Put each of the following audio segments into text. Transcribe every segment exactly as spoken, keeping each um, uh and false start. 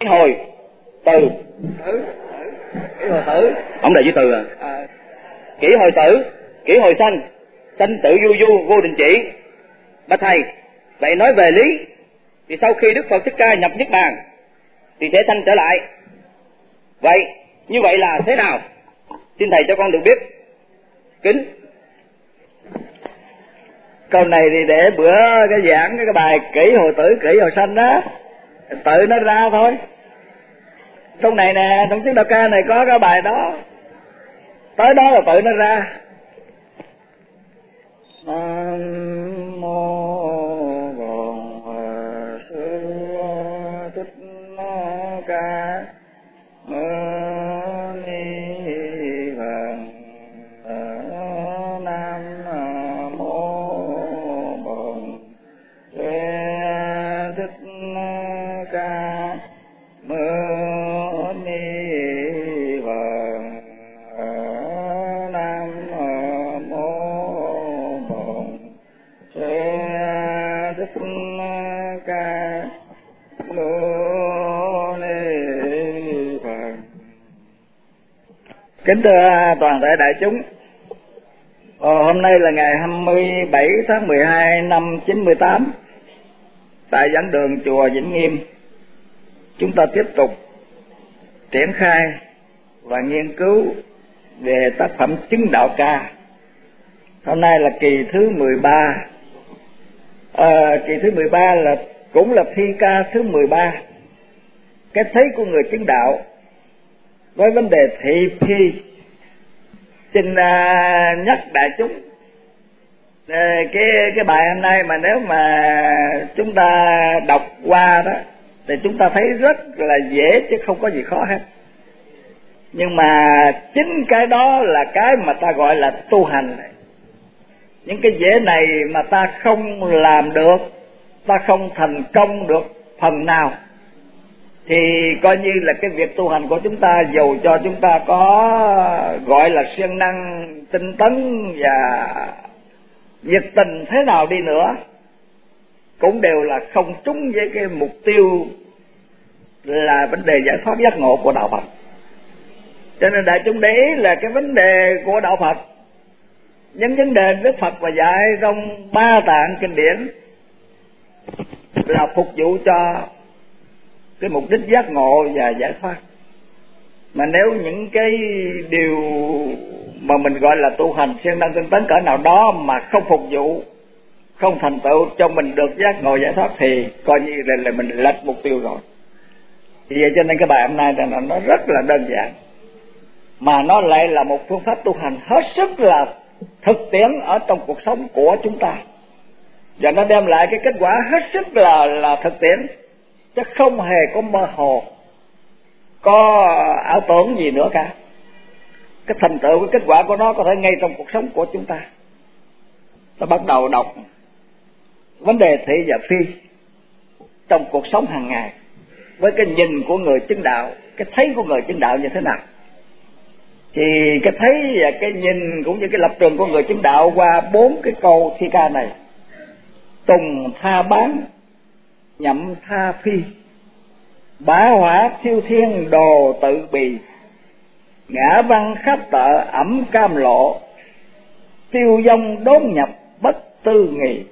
hồi từ tử kỷ hồi tử ông đại với từ à? à Kỷ hồi tử, kỷ hồi sanh, sanh tử du du vô định chỉ. Bạch thầy, vậy nói về lý thì sau khi Đức Phật Thích Ca nhập niết bàn thì sẽ sanh trở lại. Vậy như vậy là thế nào? Xin thầy cho con được biết. Kính. câu này thì để bữa cái giảng cái bài kỷ hồi tử kỷ hồi sanh đó tự nó ra thôi. Trong này nè, trong tiếng Đạo Ca này có cái bài đó, tới đó là tự nó ra. Nam mô Bổn Sư Thích Ca Mâu Ni Phật. Nam mô Bổn Sư Thích Ca Mâu Ni Phật. Nam mô Bổn Sư Thích Ca Mâu Ni Phật. Kính thưa toàn thể đại chúng, ờ, hôm nay là ngày hai mươi bảy tháng mười hai năm chín mươi tám, tại giảng đường chùa Vĩnh Nghiêm, chúng ta tiếp tục triển khai và nghiên cứu về tác phẩm Chứng Đạo Ca. Hôm nay là kỳ thứ mười ba. À, kỳ thứ mười ba là cũng là thi ca thứ mười ba. Cái thấy của người chứng đạo với vấn đề thị phi. Xin à, nhắc đại chúng à, cái cái bài hôm nay mà nếu mà chúng ta đọc qua đó thì chúng ta thấy rất là dễ chứ không có gì khó hết. Nhưng mà chính cái đó là cái mà ta gọi là tu hành. Những cái dễ này mà ta không làm được, ta không thành công được phần nào, thì coi như là cái việc tu hành của chúng ta, dù cho chúng ta có gọi là siêng năng, tinh tấn và nhiệt tình thế nào đi nữa, cũng đều là không trúng với cái mục tiêu là vấn đề giải thoát giác ngộ của đạo Phật. Cho nên đại chúng để ý là cái vấn đề của đạo Phật, những vấn đề Đức Phật và dạy trong ba tạng kinh điển là phục vụ cho cái mục đích giác ngộ và giải thoát. Mà nếu những cái điều mà mình gọi là tu hành siêng năng tinh tấn cỡ nào đó mà không phục vụ, không thành tựu cho mình được giác ngộ giải thoát thì coi như là, là mình lệch mục tiêu rồi. Vì vậy cho nên cái bài hôm nay là nó rất là đơn giản, mà nó lại là một phương pháp tu hành hết sức là thực tiễn ở trong cuộc sống của chúng ta, và nó đem lại cái kết quả hết sức là là thực tiễn, chứ không hề có mơ hồ, có ảo tưởng gì nữa cả. Cái thành tựu, cái kết quả của nó có thể ngay trong cuộc sống của chúng ta. Ta bắt đầu đọc vấn đề thị và phi trong cuộc sống hàng ngày với cái nhìn của người chứng đạo, cái thấy của người chứng đạo như thế nào. Thì cái thấy và cái nhìn cũng như cái lập trường của người chứng đạo qua bốn cái câu thi ca này: tùng tha bán, nhậm tha phi, bá hỏa thiêu thiên đồ tự bì, ngã văn khắp tợ ẩm cam lộ, tiêu vong đốn nhập bất tư nghị.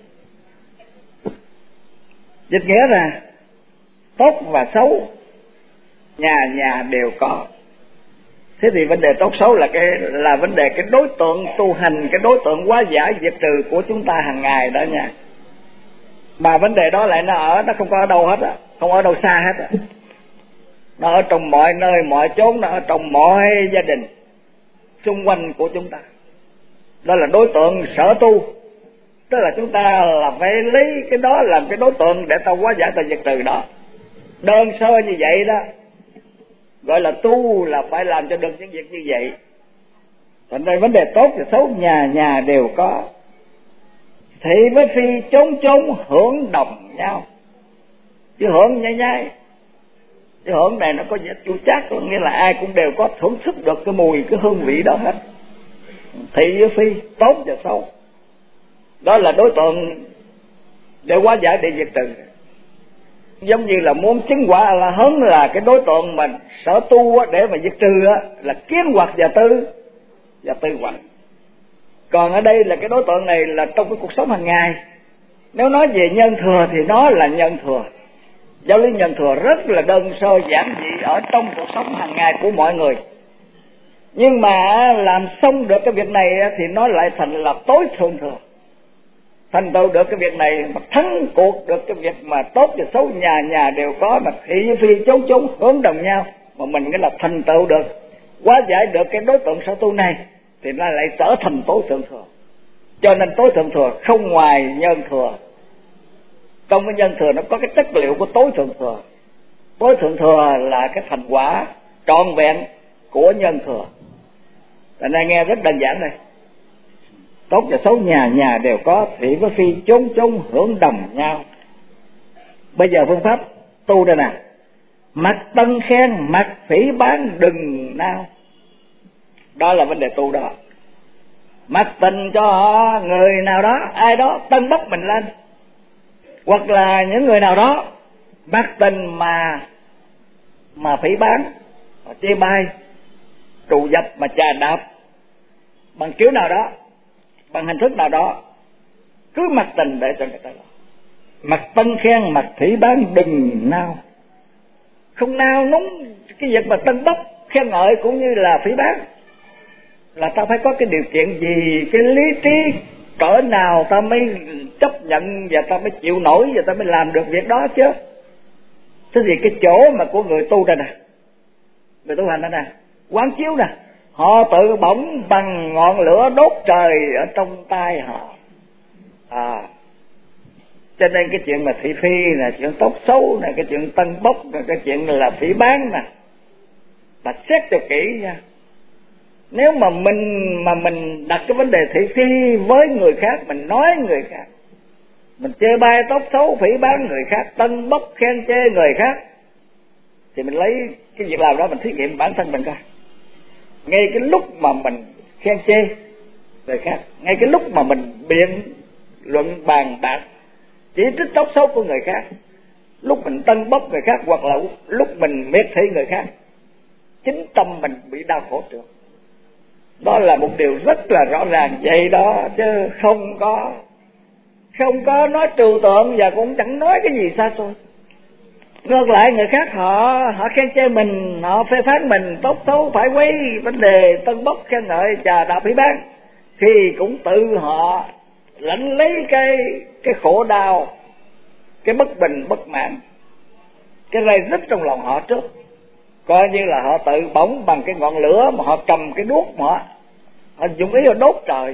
Dịch nghĩa là tốt và xấu nhà nhà đều có. Thế thì vấn đề tốt xấu là cái là vấn đề cái đối tượng tu hành, cái đối tượng hóa giải diệt trừ của chúng ta hàng ngày đó nha. Mà vấn đề đó lại nó ở, nó không có ở đâu hết á, không ở đâu xa hết á. Nó ở trong mọi nơi mọi chốn, nó ở trong mọi gia đình xung quanh của chúng ta. Đó là đối tượng sở tu. Tức là chúng ta là phải lấy cái đó làm cái đối tượng để ta hóa giải ta diệt trừ đó. Đơn sơ như vậy đó gọi là tu, là phải làm cho được những việc như vậy. Thành ra vấn đề tốt và xấu nhà nhà đều có. Thị với phi chốn chốn hưởng đồng nhau, chứ hưởng nhai nhai. Cái hưởng này nó có vẻ chua chát, có nghĩa là ai cũng đều có thưởng thức được cái mùi, cái hương vị đó hết. Thị với phi, tốt và xấu, đó là đối tượng để hóa giải để diệt trừ. giống như là muốn chứng quả là hớn, là cái đối tượng mà sở tu để mà diệt trừ là kiến hoặc và tư và tư hoặc. Còn ở đây là cái đối tượng này là trong cái cuộc sống hàng ngày. Nếu nói về nhân thừa thì nó là nhân thừa. Giáo lý nhân thừa rất là đơn sơ giản dị ở trong cuộc sống hàng ngày của mọi người. Nhưng mà làm xong được cái việc này thì nó lại thành là tối thượng thừa. Thành tựu được cái việc này mà thắng cuộc được cái việc mà tốt và xấu nhà nhà đều có, mà thị phi chốn chốn hướng đồng nhau, mà mình cái là thành tựu được, hóa giải được cái đối tượng sở tu này thì nó lại trở thành tối thượng thừa. Cho nên tối thượng thừa không ngoài nhân thừa. Trong cái nhân thừa nó có cái chất liệu của tối thượng thừa. Tối thượng thừa là cái thành quả trọn vẹn của nhân thừa. Thành ra nghe rất đơn giản này. Tốt và xấu nhà nhà đều có, thị với phi chốn chốn hưởng đồng nhau. Bây giờ phương pháp tu đây nè: mặt tân khen, mặt phỉ bán đừng nao. Đó là vấn đề tu đó. Mặc tình cho họ người nào đó, ai đó tân bốc mình lên, hoặc là những người nào đó mặc tình mà mà phỉ bán, chê bai, trù dập, mà chà đạp bằng kiểu nào đó, bằng hình thức nào đó, cứ mặc tình để cho người ta. Mặc tân khen, mặc phỉ bán đừng nao. Không nao núng cái việc mà tân bốc khen ngợi cũng như là phỉ bán, là ta phải có cái điều kiện gì, cái lý trí cỡ nào ta mới chấp nhận và ta mới chịu nổi và ta mới làm được việc đó chứ. Thế thì cái chỗ mà của người tu đây nè, người tu hành đây nè, quán chiếu nè, họ tự bỏng bằng ngọn lửa đốt trời ở trong tay họ. À, cho nên cái chuyện mà thị phi nè, chuyện tốt xấu nè, cái chuyện tân bốc nè, cái chuyện là phỉ bán nè, mà xét cho kỹ nha. Nếu mà mình mà mình đặt cái vấn đề thị phi với người khác, mình nói người khác, mình chê bai tốt xấu phỉ bán người khác, tân bốc khen chê người khác, thì mình lấy cái việc làm đó mình thí nghiệm bản thân mình coi. Ngay cái lúc mà mình khen chê người khác, ngay cái lúc mà mình biện luận bàn bạc chỉ trích tốt xấu của người khác, lúc mình tân bốc người khác, hoặc là lúc mình miệt thị người khác, chính tâm mình bị đau khổ trước. Đó là một điều rất là rõ ràng vậy đó, chứ không có không có nói trừu tượng và cũng chẳng nói cái gì xa xôi. Ngược lại người khác họ họ khen chê mình, họ phê phán mình tốt xấu, phải quấy vấn đề tân bốc khen ngợi chà đạp phỉ bán, thì cũng tự họ lãnh lấy cái cái khổ đau, cái bất bình bất mãn, cái ray rứt trong lòng họ trước, coi như là họ tự bỏng bằng cái ngọn lửa mà họ cầm cái đuốc mà họ, họ dùng ý họ đốt trời.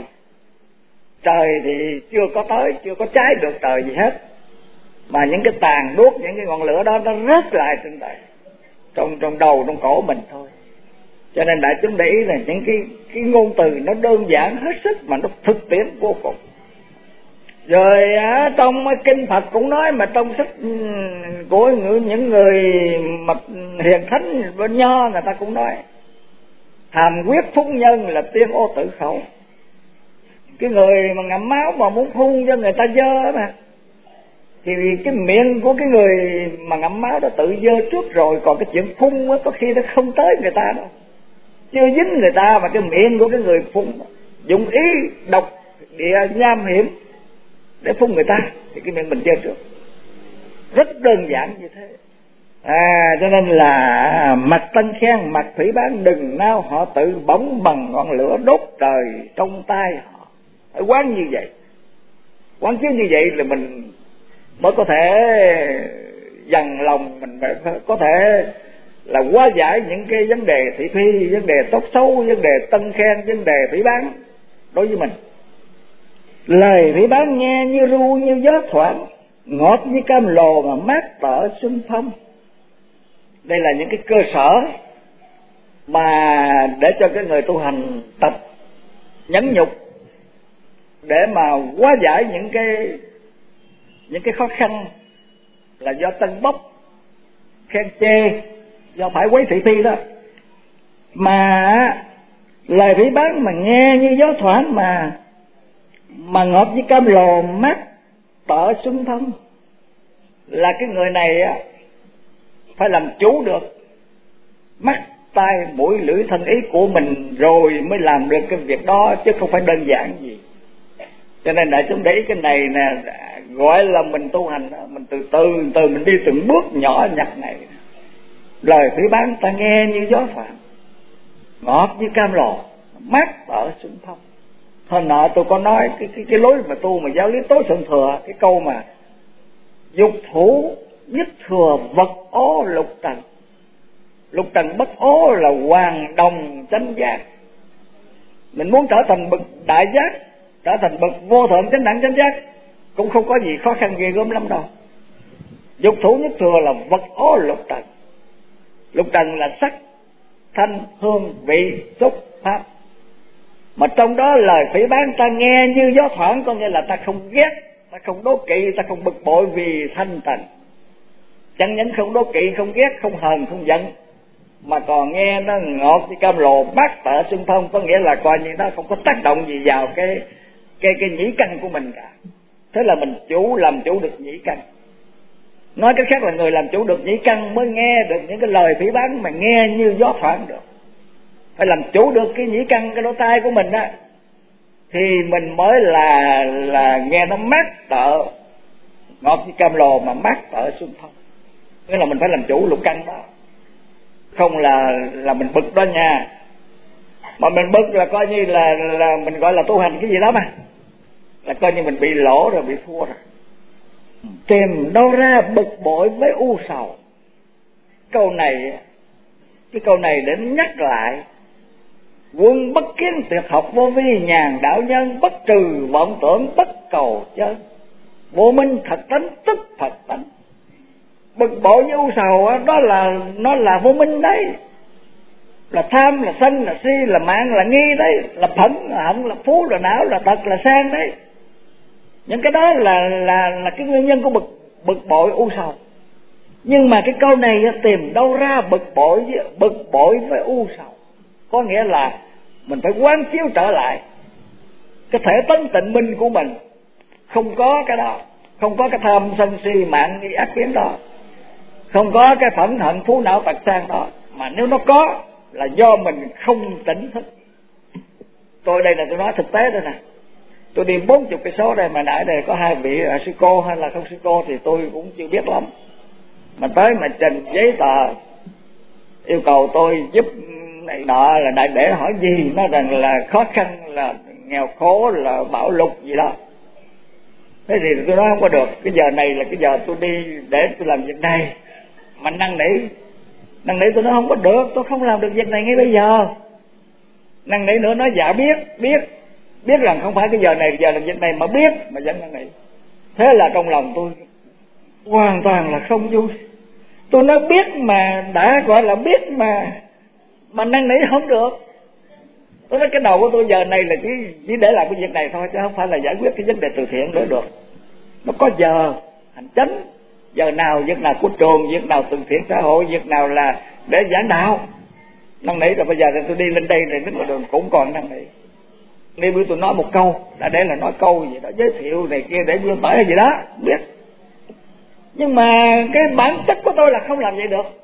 Trời thì chưa có tới, chưa có cháy được trời gì hết, mà những cái tàn đuốc, những cái ngọn lửa đó nó rớt lại trên tay, trong trong đầu, trong cổ mình thôi. Cho nên đại chúng để ý là những cái cái ngôn từ nó đơn giản hết sức mà nó thực tiễn vô cùng. Rồi á, trong kinh Phật cũng nói, mà trong sách của những người mà hiền thánh bên Nho người ta cũng nói, hàm quyết phun nhân là tiên ô tự khẩu. Cái người mà ngậm máu mà muốn phun cho người ta dơ mà, thì cái miệng của cái người mà ngậm máu đó tự dơ trước rồi, còn cái chuyện phun đó, có khi nó không tới người ta đâu, chưa dính người ta, mà cái miệng của cái người phun dụng ý độc địa nham hiểm để phun người ta, thì cái miệng mình dơ trước. Rất đơn giản như thế. À, cho nên là mặt tân khen, mặt phỉ bán đừng nao, họ tự bỏng bằng ngọn lửa đốt trời trong tay họ. Phải quán như vậy, quán chiếu như vậy là mình mới có thể dằn lòng mình, có thể là hóa giải những cái vấn đề thị phi, vấn đề tốt xấu, vấn đề tân khen, vấn đề phỉ bán đối với mình. Lời phỉ bán nghe như ru như gió thoảng, ngọt như cam lồ mà mát tở xuân phong. Đây là những cái cơ sở mà để cho cái người tu hành tập nhẫn nhục để mà hóa giải những cái những cái khó khăn là do tân bốc khen chê, do phải quấy thị phi đó. Mà lời phỉ bán mà nghe như gió thoảng, mà mà ngọt như cam lồ, mát tở xuân phong. là cái người này á phải làm chủ được mắt, tai, mũi, lưỡi, thân, ý của mình rồi mới làm được cái việc đó, chứ không phải đơn giản gì. Cho nên đại chúng để ý cái này nè, gọi là mình tu hành, mình từ từ từ mình đi từng bước nhỏ nhặt này. Lời phỉ báng ta nghe như gió thoảng, ngọt như cam lồ, mát ở xuân phong. Hồi nọ tôi có nói cái cái cái lối mà tu mà giáo lý tối thượng thừa, cái câu mà dục thủ nhất thừa vật ố lục trần. Lục trần bất ố là hoàng đồng chánh giác. Mình muốn trở thành bậc đại giác, trở thành bậc vô thượng chánh đẳng chánh giác cũng không có gì khó khăn ghê gớm lắm đâu. Dục thủ nhất thừa là vật ố lục trần. Lục trần là sắc, thanh, hương, vị, xúc, pháp. Mà trong đó lời phỉ báng ta nghe như gió thoảng, có nghĩa là ta không ghét, ta không đố kỵ, ta không bực bội vì thanh tịnh. Chẳng những không đố kỵ, không ghét, không hờn, không giận, mà còn nghe nó ngọt như cam lồ, mát tợ xuân phong, có nghĩa là coi như nó không có tác động gì vào cái cái cái nhĩ căn của mình cả. Thế là mình chủ làm chủ được nhĩ căn. Nói cách khác là người làm chủ được nhĩ căn mới nghe được những cái lời phỉ báng mà nghe như gió thoảng được. Phải làm chủ được cái nhĩ căn, cái lỗ tai của mình á, thì mình mới là là nghe nó mát tợ, ngọt như cam lồ mà mát tợ xuân phong. Nghĩa là mình phải làm chủ lục căn đó, không là là mình bực đó nha. Mà mình bực là coi như là là mình gọi là tu hành cái gì đó mà, là coi như mình bị lỗ rồi, bị thua rồi. Tìm đâu ra bực bội với u sầu. Câu này, cái câu này để nhắc lại: quân bất kiến tuyệt học, vô vi nhàn đạo nhân, bất trừ vọng tưởng, bất cầu chân, vô minh thật tánh tức Phật tánh. Bực bội với u sầu đó, đó là nó là vô minh đấy, là tham, là sân, là si, là mạng, là nghi đấy, là phẫn, là hận, là phú, là não, là tật, là sang đấy. Những cái đó là là là cái nguyên nhân của bực bực bội u sầu. Nhưng mà cái câu này tìm đâu ra bực bội với, bực bội với u sầu, có nghĩa là mình phải quán chiếu trở lại cái thể tánh tịnh minh của mình, không có cái đó, không có cái tham sân si mạng nghi ác kiến đó, không có cái phẫn hận phú não tật sang đó, mà nếu nó có là do mình không tỉnh thức. Tôi đây là tôi nói thực tế đây nè. Tôi đi bốn chục cây số đây mà nãy đây có hai vị sư cô hay là không sư cô thì tôi cũng chưa biết lắm, mà tới mà trình giấy tờ yêu cầu tôi giúp này nọ, là đại để hỏi gì, nói rằng là khó khăn, là nghèo khổ, là bão lụt gì đó. Thế thì tôi nói không có được, cái giờ này là cái giờ tôi đi để tôi làm việc này, mà năn nỉ năn nỉ tôi nói không có được, tôi không làm được việc này ngay bây giờ. Năn nỉ nữa nói dạ biết biết biết rằng không phải cái giờ này giờ làm việc này, mà biết mà vẫn năn nỉ. Thế là trong lòng tôi hoàn toàn là không vui. Tôi nói biết mà, đã gọi là biết mà mà năn nỉ không được. Tôi nói cái đầu của tôi giờ này là chỉ chỉ để làm cái việc này thôi, chứ không phải là giải quyết cái vấn đề từ thiện nữa được. Nó có giờ hành chánh, giờ nào việc nào của trường, việc nào từ thiện xã hội, việc nào là để giảng đạo. Năn nỉ rồi bây giờ thì tôi đi lên đây này đứng ở đường cũng còn năn nỉ. Nếu bữa tôi nói một câu đã để là nói câu gì đó, giới thiệu này kia để vươn tới hay gì đó, biết. Nhưng mà cái bản chất của tôi là không làm vậy được.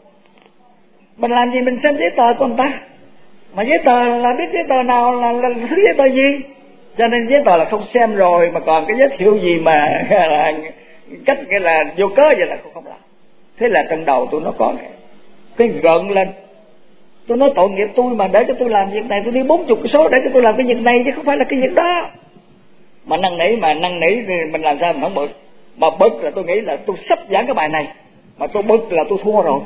Mình làm gì mình xem giấy tờ của người ta, mà giấy tờ là biết giấy tờ nào là, là, là thứ giấy tờ gì. Cho nên giấy tờ là không xem rồi, mà còn cái giới thiệu gì mà là cách nghĩa là vô cớ vậy là không, không làm. Thế là trong đầu tôi nó có cái, cái gợn lên. Tôi nói tội nghiệp tôi mà để cho tôi làm việc này, tôi đi bốn chục cái số để cho tôi làm cái việc này chứ không phải là cái việc đó. Mà năn nỉ mà năn nỉ thì mình làm sao mình không bực. Mà bực là tôi nghĩ là tôi sắp giảng cái bài này, mà tôi bực là tôi thua rồi.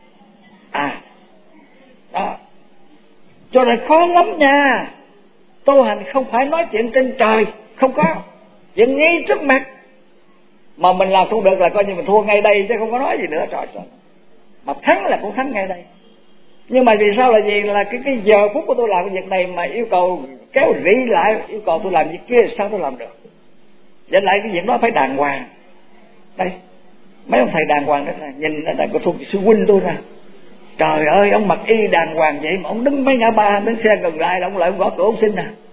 À đó, cho nên khó lắm nha. Tu hành không phải nói chuyện trên trời, không có, chuyện ngay trước mặt. Mà mình làm không được là coi như mình thua ngay đây, chứ không có nói gì nữa. Trời trời, mà thắng là cũng thắng ngay đây. Nhưng mà vì sao là gì, là cái cái giờ phút của tôi làm cái việc này mà yêu cầu kéo rỉ lại, yêu cầu tôi làm việc kia, sao tôi làm được? Vậy lại cái việc đó phải đàng hoàng. Đây, mấy ông thầy đàng hoàng đó nè, nhìn nó là có thuộc sư huynh tôi nè. Trời ơi, ông mặc y đàng hoàng vậy mà ông đứng mấy ngã ba, đứng xe gần lại là ông lại ông gõ cửa ông xin nè.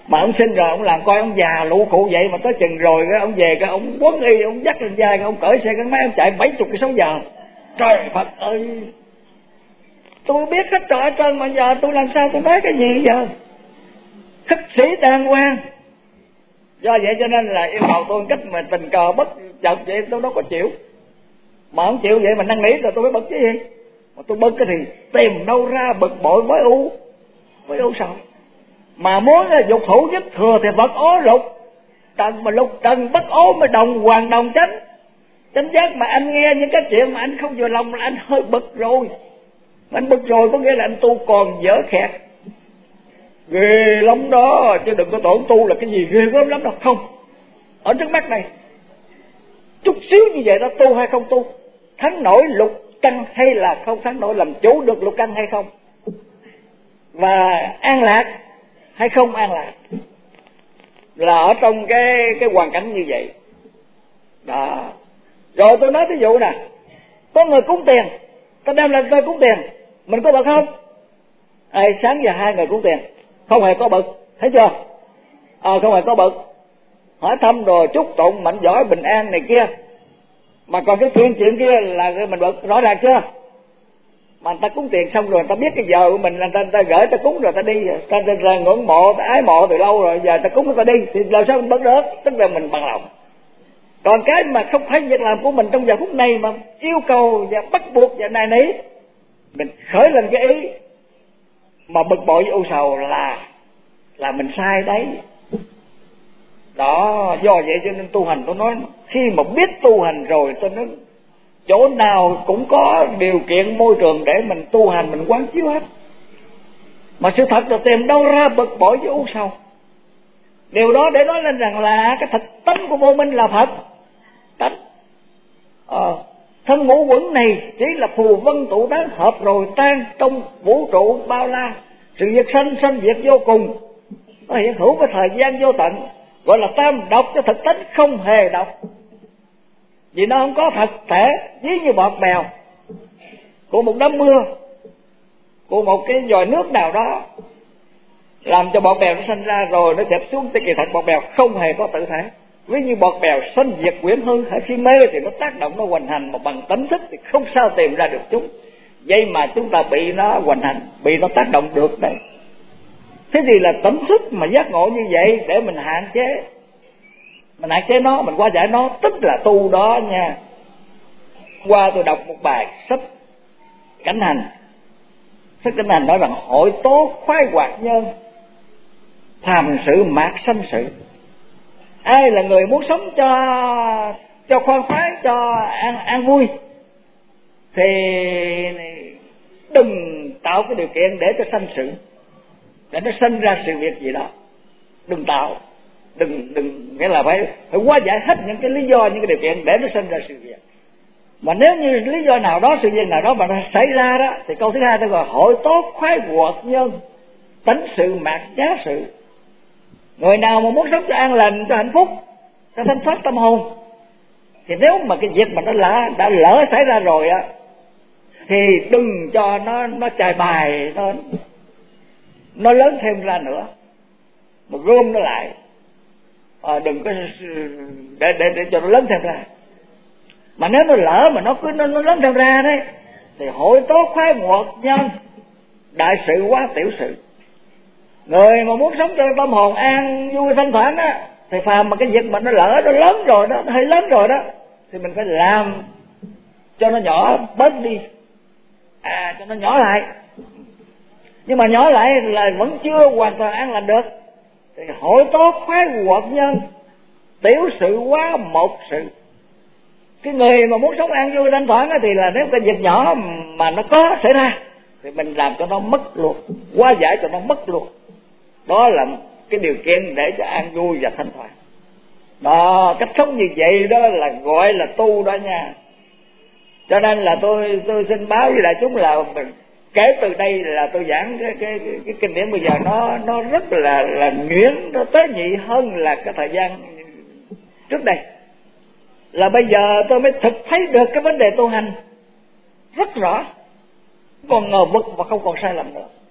Mà ông sinh rồi ông làm coi ông già lụ cụ vậy, mà tới chừng rồi cái ông về cái ông quấn y, ông dắt lên vai, cái ông cởi xe gắn máy ông chạy bảy chục cái sáu giờ. Trời Phật ơi, tôi biết hết trọi trơn mà giờ tôi làm sao tôi nói cái gì giờ? Khất sĩ đàng hoàng. Do vậy cho nên là yêu cầu tôi cách mà tình cờ bất chợt vậy tôi đâu có chịu. Mà không chịu vậy mà năn nỉ rồi tôi mới bực chứ gì. Mà tôi bực cái thì tìm đâu ra bực bội với u, với u sầu. Mà muốn là dục thủ nhất thừa thì Phật ố lục trần, mà lục trần bất ố mới đồng hoàng đồng chánh. Chánh giác mà anh nghe những cái chuyện mà anh không vừa lòng là anh hơi bực rồi. Mà anh bực rồi có nghĩa là anh tu còn dở khẹt. Ghê lắm đó, chứ đừng có tưởng tu là cái gì ghê gớm lắm đâu. Không, ở trước mắt này chút xíu như vậy đó, tu hay không tu, thắng nổi lục căn hay là không thắng nổi, làm chủ được lục căn hay không, và an lạc hay không an lạc, là ở trong cái cái hoàn cảnh như vậy đó. Rồi tôi nói ví dụ nè, có người cúng tiền, ta đem lên tôi cúng tiền, mình có bực không? Ê, sáng giờ hai người cúng tiền không hề có bực, thấy chưa? Ờ à, không hề có bực, hỏi thăm rồi chúc tụng mạnh giỏi bình an này kia. Mà còn cái chuyện chuyện kia là mình bực, rõ ràng chưa? Mà người ta cúng tiền xong rồi người ta biết cái giờ của mình, người ta, người ta gửi ta cúng rồi ta đi, ta, ta, ta ngưỡng mộ, ta ái mộ từ lâu rồi, giờ ta cúng người ta đi thì làm sao mình bực được? Tức là mình bằng lòng. Còn cái mà không phải việc làm của mình trong giờ phút này mà yêu cầu và bắt buộc và nài nỉ, mình khởi lên cái ý mà bực bội với u sầu là là mình sai đấy. Đó, do vậy cho nên tu hành tôi nói, khi mà biết tu hành rồi tôi nói chỗ nào cũng có điều kiện môi trường để mình tu hành, mình quán chiếu hết. Mà sự thật là tìm đâu ra bực bội với u sầu. Điều đó để nói lên rằng là cái thực tánh của vô minh là Phật tánh. Ờ, thân ngũ quẩn này chỉ là phù vân tụ tán hợp rồi tan trong vũ trụ bao la. Sự việc sanh sanh diệt vô cùng, nó hiện hữu với thời gian vô tận, gọi là tam độc, cho thực tánh không hề độc. Vì nó không có thật thể, ví như bọt bèo của một đám mưa, của một cái vòi nước nào đó, làm cho bọt bèo nó sanh ra rồi nó xẹp xuống. Cái kỳ thật bọt bèo không hề có tự thể. Ví như bọt bèo sanh diệt quyển hư, hãy khi mê thì nó tác động, nó hoành hành, mà bằng tánh thức thì không sao tìm ra được chúng. Vậy mà chúng ta bị nó hoành hành, bị nó tác động được đấy. Thế thì là tánh thức mà giác ngộ như vậy để mình hạn chế, mình hạn chế nó, mình qua giải nó, tức là tu đó nha. Qua tôi đọc một bài sách Cảnh Hành. Sách Cảnh Hành nói rằng hội tố khoái hoạt nhân, phàm sự mạt sanh sự. Ai là người muốn sống cho cho khoan khoái, cho an, an vui, thì đừng tạo cái điều kiện để cho sanh sự, để nó sanh ra sự việc gì đó. Đừng tạo, đừng đừng nghĩa là phải phải hóa giải hết những cái lý do, những cái điều kiện để nó sanh ra sự việc. Mà nếu như lý do nào đó, sự việc nào đó mà nó xảy ra đó, thì câu thứ hai tôi gọi hội tốt khoái hoạt nhân, tánh sự mạt giá sự. Người nào mà muốn sống cho an lành, cho hạnh phúc, cho thanh thoát tâm hồn, thì nếu mà cái việc mà nó đã, đã lỡ xảy ra rồi á, thì đừng cho nó nó chài bài, nó nó lớn thêm ra nữa, mà gom nó lại, à, đừng có để để để cho nó lớn thêm ra. Mà nếu nó lỡ mà nó cứ nó, nó lớn thêm ra đấy, thì hội tốt khoái hoạt nhân, đại sự quá tiểu sự. Người mà muốn sống cho tâm hồn an vui thanh thản á, thì phàm mà cái việc mà nó lỡ nó lớn rồi đó, nó hơi lớn rồi đó, thì mình phải làm cho nó nhỏ bớt đi, à cho nó nhỏ lại. Nhưng mà nhỏ lại là vẫn chưa hoàn toàn an lành được. Thì hội tốt khoái hoạt nhân, tiểu sự quá một sự. Cái người mà muốn sống an vui thanh thoảng thì là nếu cái việc nhỏ mà nó có xảy ra thì mình làm cho nó mất luôn, hóa giải cho nó mất luôn. Đó là cái điều kiện để cho an vui và thanh thoảng. Đó, cách sống như vậy đó là gọi là tu đó nha. Cho nên là tôi tôi xin báo với đại chúng là mình, kể từ đây là tôi giảng cái cái cái, cái kinh điển bây giờ nó nó rất là là nhuyễn, nó tế nhị hơn là cái thời gian trước đây. Là bây giờ tôi mới thực thấy được cái vấn đề tu hành rất rõ, còn ngờ vực và không còn sai lầm nữa.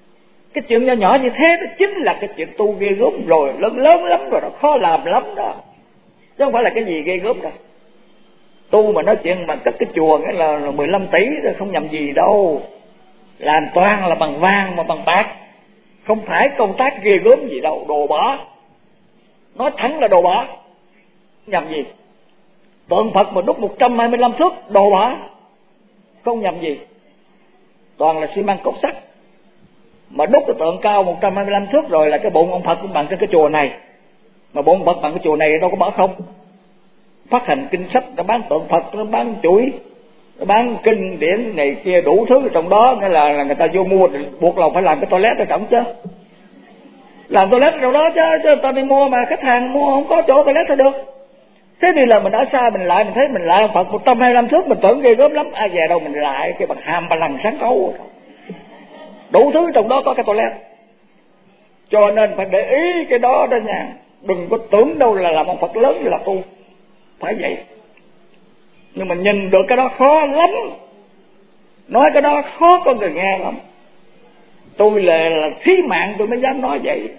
Cái chuyện nhỏ nhỏ như thế đó chính là cái chuyện tu ghê gớm rồi, lớn lớn lắm rồi, nó khó làm lắm đó, chứ không phải là cái gì ghê gớm đâu. Tu mà nói chuyện mà cất cái chùa nghĩa là, là mười lăm tỷ rồi, không nhầm gì đâu. Làm toàn là bằng vàng mà bằng bạc, không phải công tác ghê gớm gì đâu, đồ bỏ. Nói thẳng là đồ bỏ, nhầm gì. Tượng Phật mà đúc một trăm hai mươi lăm thước, đồ bỏ, không nhầm gì. Toàn là xi măng cốt sắt. Mà đúc cái tượng cao một trăm hai mươi lăm thước rồi là cái bụng ông Phật cũng bằng cái, cái chùa này. Mà bụng ông Phật bằng cái chùa này đâu có bỏ không. Phát hành kinh sách, nó bán tượng Phật, nó bán chuỗi, nó bán kinh điển này kia đủ thứ trong đó. Nghĩa là, là người ta vô mua buộc lòng phải làm cái toilet ở trong chứ. Làm toilet ở trong đó chứ, chứ ta đi mua mà khách hàng mua không có chỗ toilet sao được. Thế thì là mình ở xa mình lại, mình thấy mình lại ông Phật một trăm hai mươi lăm thước, mình tưởng ghê gớm lắm. À về đâu mình lại cái bằng hàm ba lần sáng cấu, đủ thứ trong đó có cái toilet. Cho nên phải để ý cái đó đó nha. Đừng có tưởng đâu là làm ông Phật lớn là tu, phải vậy. Nhưng mà nhìn được cái đó khó lắm, nói cái đó khó có người nghe lắm. Tôi là, là thí mạng tôi mới dám nói vậy.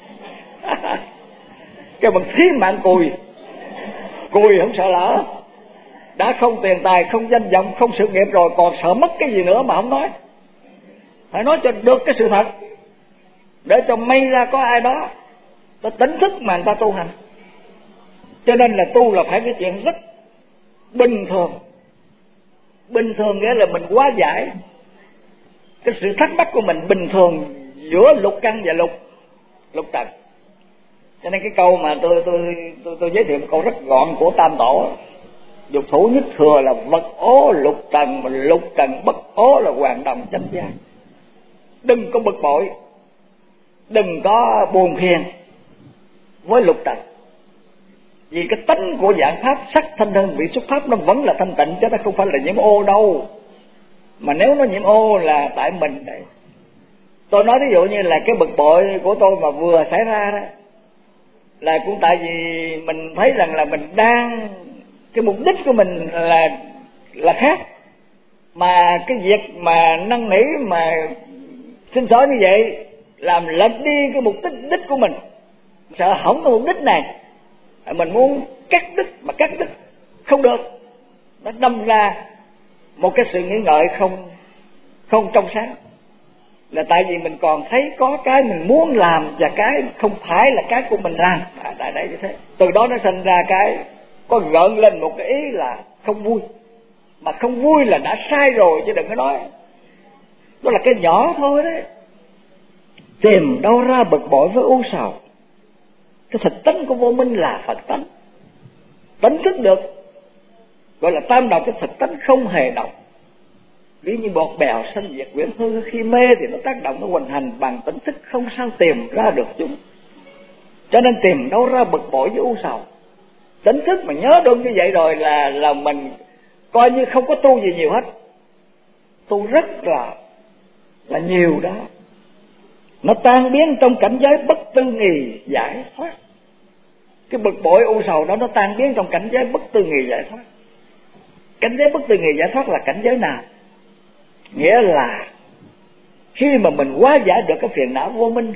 Cái bằng thí mạng cùi, cùi không sợ lỡ. Đã không tiền tài, không danh vọng, không sự nghiệp rồi, còn sợ mất cái gì nữa mà không nói. Phải nói cho được cái sự thật, để cho may ra có ai đó ta tỉnh thức mà người ta tu hành. Cho nên là tu là phải cái chuyện rất bình thường. Bình thường nghĩa là mình hóa giải cái sự thắc mắc của mình bình thường giữa lục căn và lục lục trần. Cho nên cái câu mà tôi tôi tôi, tôi giới thiệu một câu rất gọn của Tam Tổ: dục thủ nhất thừa là vật ố lục trần, mà lục trần bất ố là hoàng đồng chánh giác. Đừng có bực bội, đừng có buồn phiền với lục trần, vì cái tánh của dạng pháp sắc thanh thân vị xuất pháp nó vẫn là thanh tịnh, chứ nó không phải là nhiễm ô đâu. Mà nếu nó nhiễm ô là tại mình đấy. Tôi nói ví dụ như là cái bực bội của tôi mà vừa xảy ra đó, là cũng tại vì mình thấy rằng là mình đang, cái mục đích của mình là là khác, mà cái việc mà năn nỉ mà xin xỏ như vậy làm lệch đi cái mục đích đích của mình, sợ hỏng cái mục đích này, mình muốn cắt đứt mà cắt đứt không được, nó đâm ra một cái sự nghĩ ngợi không không trong sáng. Là tại vì mình còn thấy có cái mình muốn làm và cái không phải là cái của mình làm. À, tại đây như thế, từ đó nó sinh ra cái có gợn lên một cái ý là không vui. Mà không vui là đã sai rồi, chứ đừng có nói đó là cái nhỏ thôi đấy. Tìm đâu ra bực bội với u sầu. Cái thực tánh của vô minh là Phật tánh, tánh thức được, gọi là tam độc. Cái thực tánh không hề độc. Ví như bọt bèo sanh diệt quyển hư, khi mê thì nó tác động, nó hoành hành, bằng tỉnh thức không sao tìm ra được chúng. Cho nên tìm đâu ra bực bội với u sầu. Tỉnh thức mà nhớ được như vậy rồi là là mình coi như không có tu gì nhiều hết. Tu rất là là nhiều đó. Nó tan biến trong cảnh giới bất tư nghì giải thoát. Cái bực bội u sầu đó nó tan biến trong cảnh giới bất tư nghì giải thoát. Cảnh giới bất tư nghì giải thoát là cảnh giới nào? Nghĩa là khi mà mình hóa giải được cái phiền não vô minh,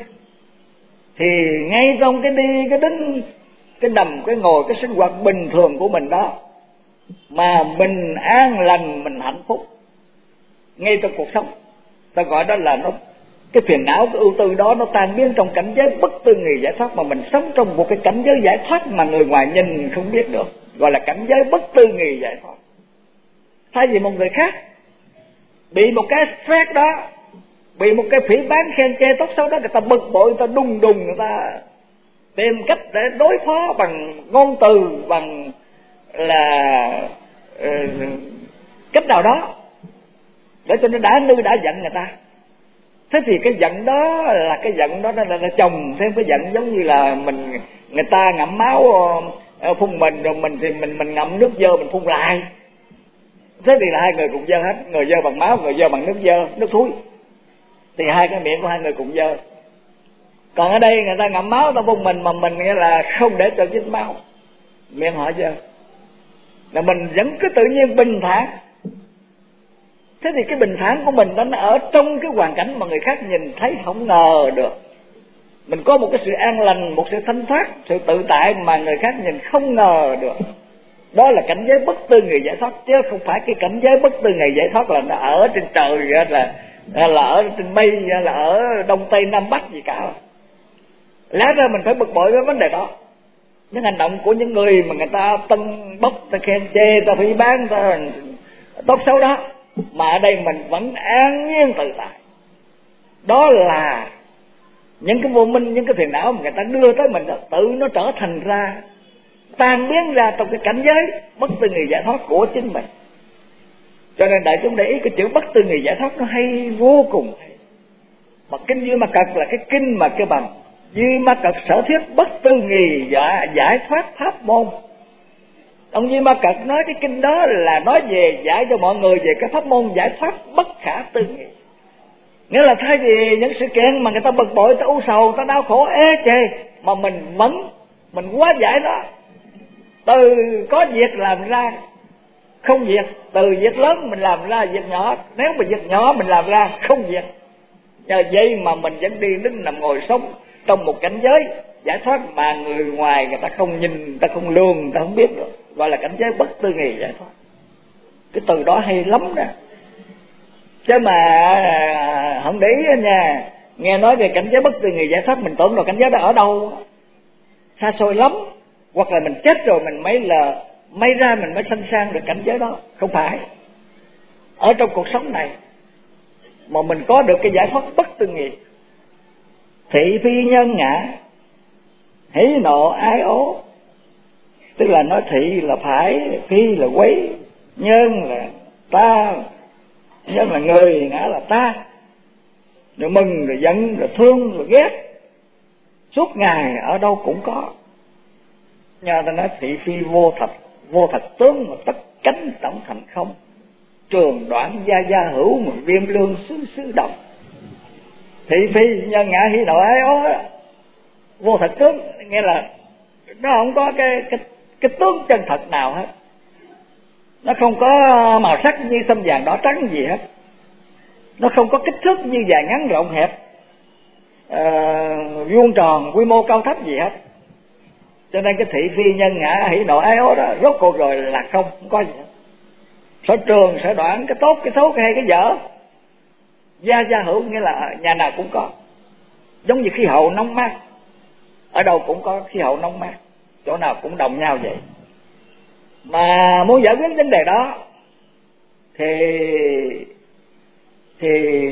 thì ngay trong cái đi, cái đứng, cái nằm, cái ngồi, cái sinh hoạt bình thường của mình đó, mà mình an lành, mình hạnh phúc ngay trong cuộc sống, ta gọi đó là nó, cái phiền não, cái ưu tư đó nó tan biến trong cảnh giới bất tư nghì giải thoát, mà mình sống trong một cái cảnh giới giải thoát mà người ngoài nhìn không biết được, gọi là cảnh giới bất tư nghì giải thoát. Thay vì một người khác bị một cái stress đó, bị một cái phỉ báng khen chê tốt xấu đó, người ta bực bội, người ta đùng đùng, người ta tìm cách để đối phó bằng ngôn từ, bằng là uh, cách nào đó để cho nó đã nư đã giận người ta. Thế thì cái giận đó là cái giận đó là nó chồng thêm cái giận, giống như là mình, người ta ngậm máu uh, phun mình, rồi mình thì mình mình ngậm nước dơ mình phun lại. Thế thì là hai người cùng dơ hết, người dơ bằng máu, người dơ bằng nước dơ, nước thúi, thì hai cái miệng của hai người cùng dơ. Còn ở đây người ta ngậm máu ta phun mình, mà mình nghĩa là không để cho dính máu, miệng họ dơ, là mình vẫn cứ tự nhiên bình thản. Thế thì cái bình thản của mình đó nó ở trong cái hoàn cảnh mà người khác nhìn thấy không ngờ được. Mình có một cái sự an lành, một sự thanh thoát, sự tự tại mà người khác nhìn không ngờ được. Đó là cảnh giới bất tư người giải thoát, chứ không phải cái cảnh giới bất tư người giải thoát là nó ở trên trời, là là ở trên mây, là ở đông tây nam bắc gì cả. Lẽ ra mình phải bực bội với vấn đề đó. Những hành động của những người mà người ta tân bốc, ta khen chê, ta phỉ bán, ta tốt xấu đó, mà ở đây mình vẫn an nhiên tự tại. Đó là những cái vô minh, những cái phiền não mà người ta đưa tới mình đó, tự nó trở thành ra, tan biến ra trong cái cảnh giới bất tư người giải thoát của chính mình. Cho nên đại chúng để ý cái chữ bất tư người giải thoát nó hay vô cùng. Mà kinh Duy Ma Cật là cái kinh mà cái bằng Duy Ma Cật sở thuyết bất tư người giải, giải thoát pháp môn. Ông Duy Ma Cật nói cái kinh đó là nói về giải cho mọi người về cái pháp môn giải thoát bất khả tư nghị. Nghĩa là thay vì những sự kiện mà người ta bực bội, ta u sầu, ta đau khổ ê chề, mà mình vẫn mình quá giải đó. Từ có việc làm ra không việc, từ việc lớn mình làm ra việc nhỏ, nếu mà việc nhỏ mình làm ra không việc. Nhờ vậy mà mình vẫn đi đứng nằm ngồi sống trong một cảnh giới giải thoát mà người ngoài người ta không nhìn, người ta không lường, người ta không biết được, gọi là cảnh giới bất tư nghị giải thoát. Cái từ đó hay lắm nè. Chứ mà không để ý nha, nghe nói về cảnh giới bất tư nghị giải thoát mình tưởng là cảnh giới đó ở đâu, xa xôi lắm, hoặc là mình chết rồi mình mới là may ra mình mới sanh sang được cảnh giới đó. Không phải. Ở trong cuộc sống này mà mình có được cái giải thoát bất tư nghị, thị phi nhân ngã, hỉ nộ ái ố, tức là nói thị là phải, phi là quấy, nhân là ta, nhân là người, ngã là ta, rồi mừng rồi giận rồi thương rồi ghét, suốt ngày ở đâu cũng có. Nhờ ta nói thị phi vô thật, vô thật tướng mà tất cánh tổng thành không, trường đoạn gia gia hữu mà viêm lương xứ xứ động. Thị phi nhân ngã hỉ nộ ái ố, vô thật tướng nghĩa là nó không có cái cái cái tướng chân thật nào hết, nó không có màu sắc như xâm vàng đỏ trắng gì hết, nó không có kích thước như dài ngắn rộng hẹp, uh, vuông tròn quy mô cao thấp gì hết. Cho nên cái thị phi nhân ngã hỉ nộ ái ố đó rốt cuộc rồi là không, không có gì hết. Sở trường sở đoạn, cái tốt cái xấu cái hay cái dở, gia gia hữu nghĩa là nhà nào cũng có. Giống như khí hậu nóng mát, ở đâu cũng có khí hậu nóng mát, chỗ nào cũng đồng nhau vậy. Mà muốn giải quyết vấn đề đó thì thì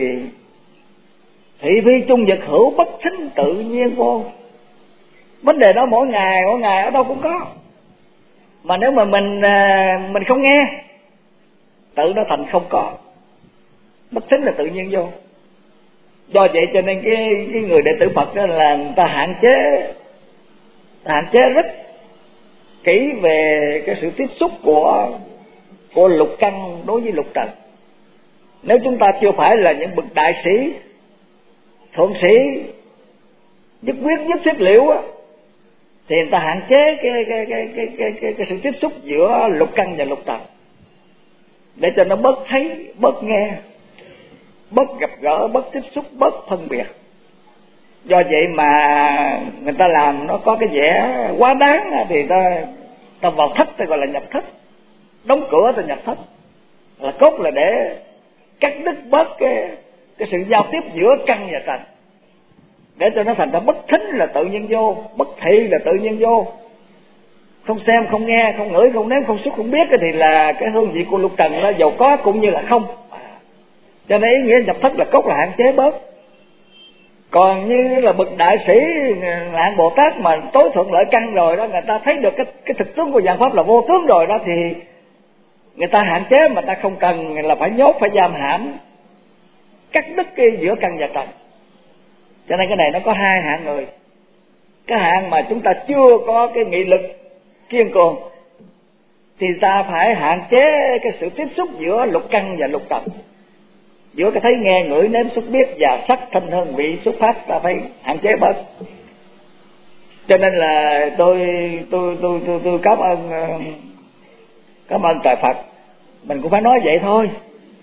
thị phi chung vật hữu bất thính tự nhiên vô. Vấn đề đó mỗi ngày mỗi ngày ở đâu cũng có. Mà nếu mà mình mình không nghe, tự nó thành không có. Bất thính là tự nhiên vô. Do vậy cho nên cái cái người đệ tử Phật đó là người ta hạn chế hạn chế rất kỹ về cái sự tiếp xúc của của lục căn đối với lục trần. Nếu chúng ta chưa phải là những bậc đại sĩ, thượng sĩ, nhất quyết nhất thiết liễu á, thì người ta hạn chế cái cái cái cái cái cái, cái sự tiếp xúc giữa lục căn và lục trần để cho nó bớt thấy, bớt nghe, bớt gặp gỡ, bớt tiếp xúc, bớt phân biệt. Do vậy mà người ta làm nó có cái vẻ quá đáng thì ta ta vào thất, ta gọi là nhập thất, đóng cửa ta nhập thất, là cốt là để cắt đứt bớt cái cái sự giao tiếp giữa căn và trần, để cho nó thành ra bất thính là tự nhiên vô, bất thị là tự nhiên vô. Không xem, không nghe, không ngửi, không nếm, không xúc, không biết thì là cái hương vị của lục trần nó giàu có cũng như là không. Cho nên ý nghĩa nhập thất là cốt là hạn chế bớt. Còn như là bậc đại sĩ hạng Bồ Tát mà tối thượng lợi căn rồi đó, người ta thấy được cái cái thực tướng của dạng pháp là vô tướng rồi đó, thì người ta hạn chế mà ta không cần là phải nhốt, phải giam hãm, cắt đứt cái giữa căn và trần. Cho nên cái này nó có hai hạng người. Cái hạng mà chúng ta chưa có cái nghị lực kiên cường thì ta phải hạn chế cái sự tiếp xúc giữa lục căn và lục trần, giữa cái thấy nghe ngửi nếm xúc biết và sắc thanh hương vị xuất phát, ta phải hạn chế bớt. Cho nên là tôi tôi tôi tôi, tôi cảm ơn cảm ơn trời Phật. Mình cũng phải nói vậy thôi,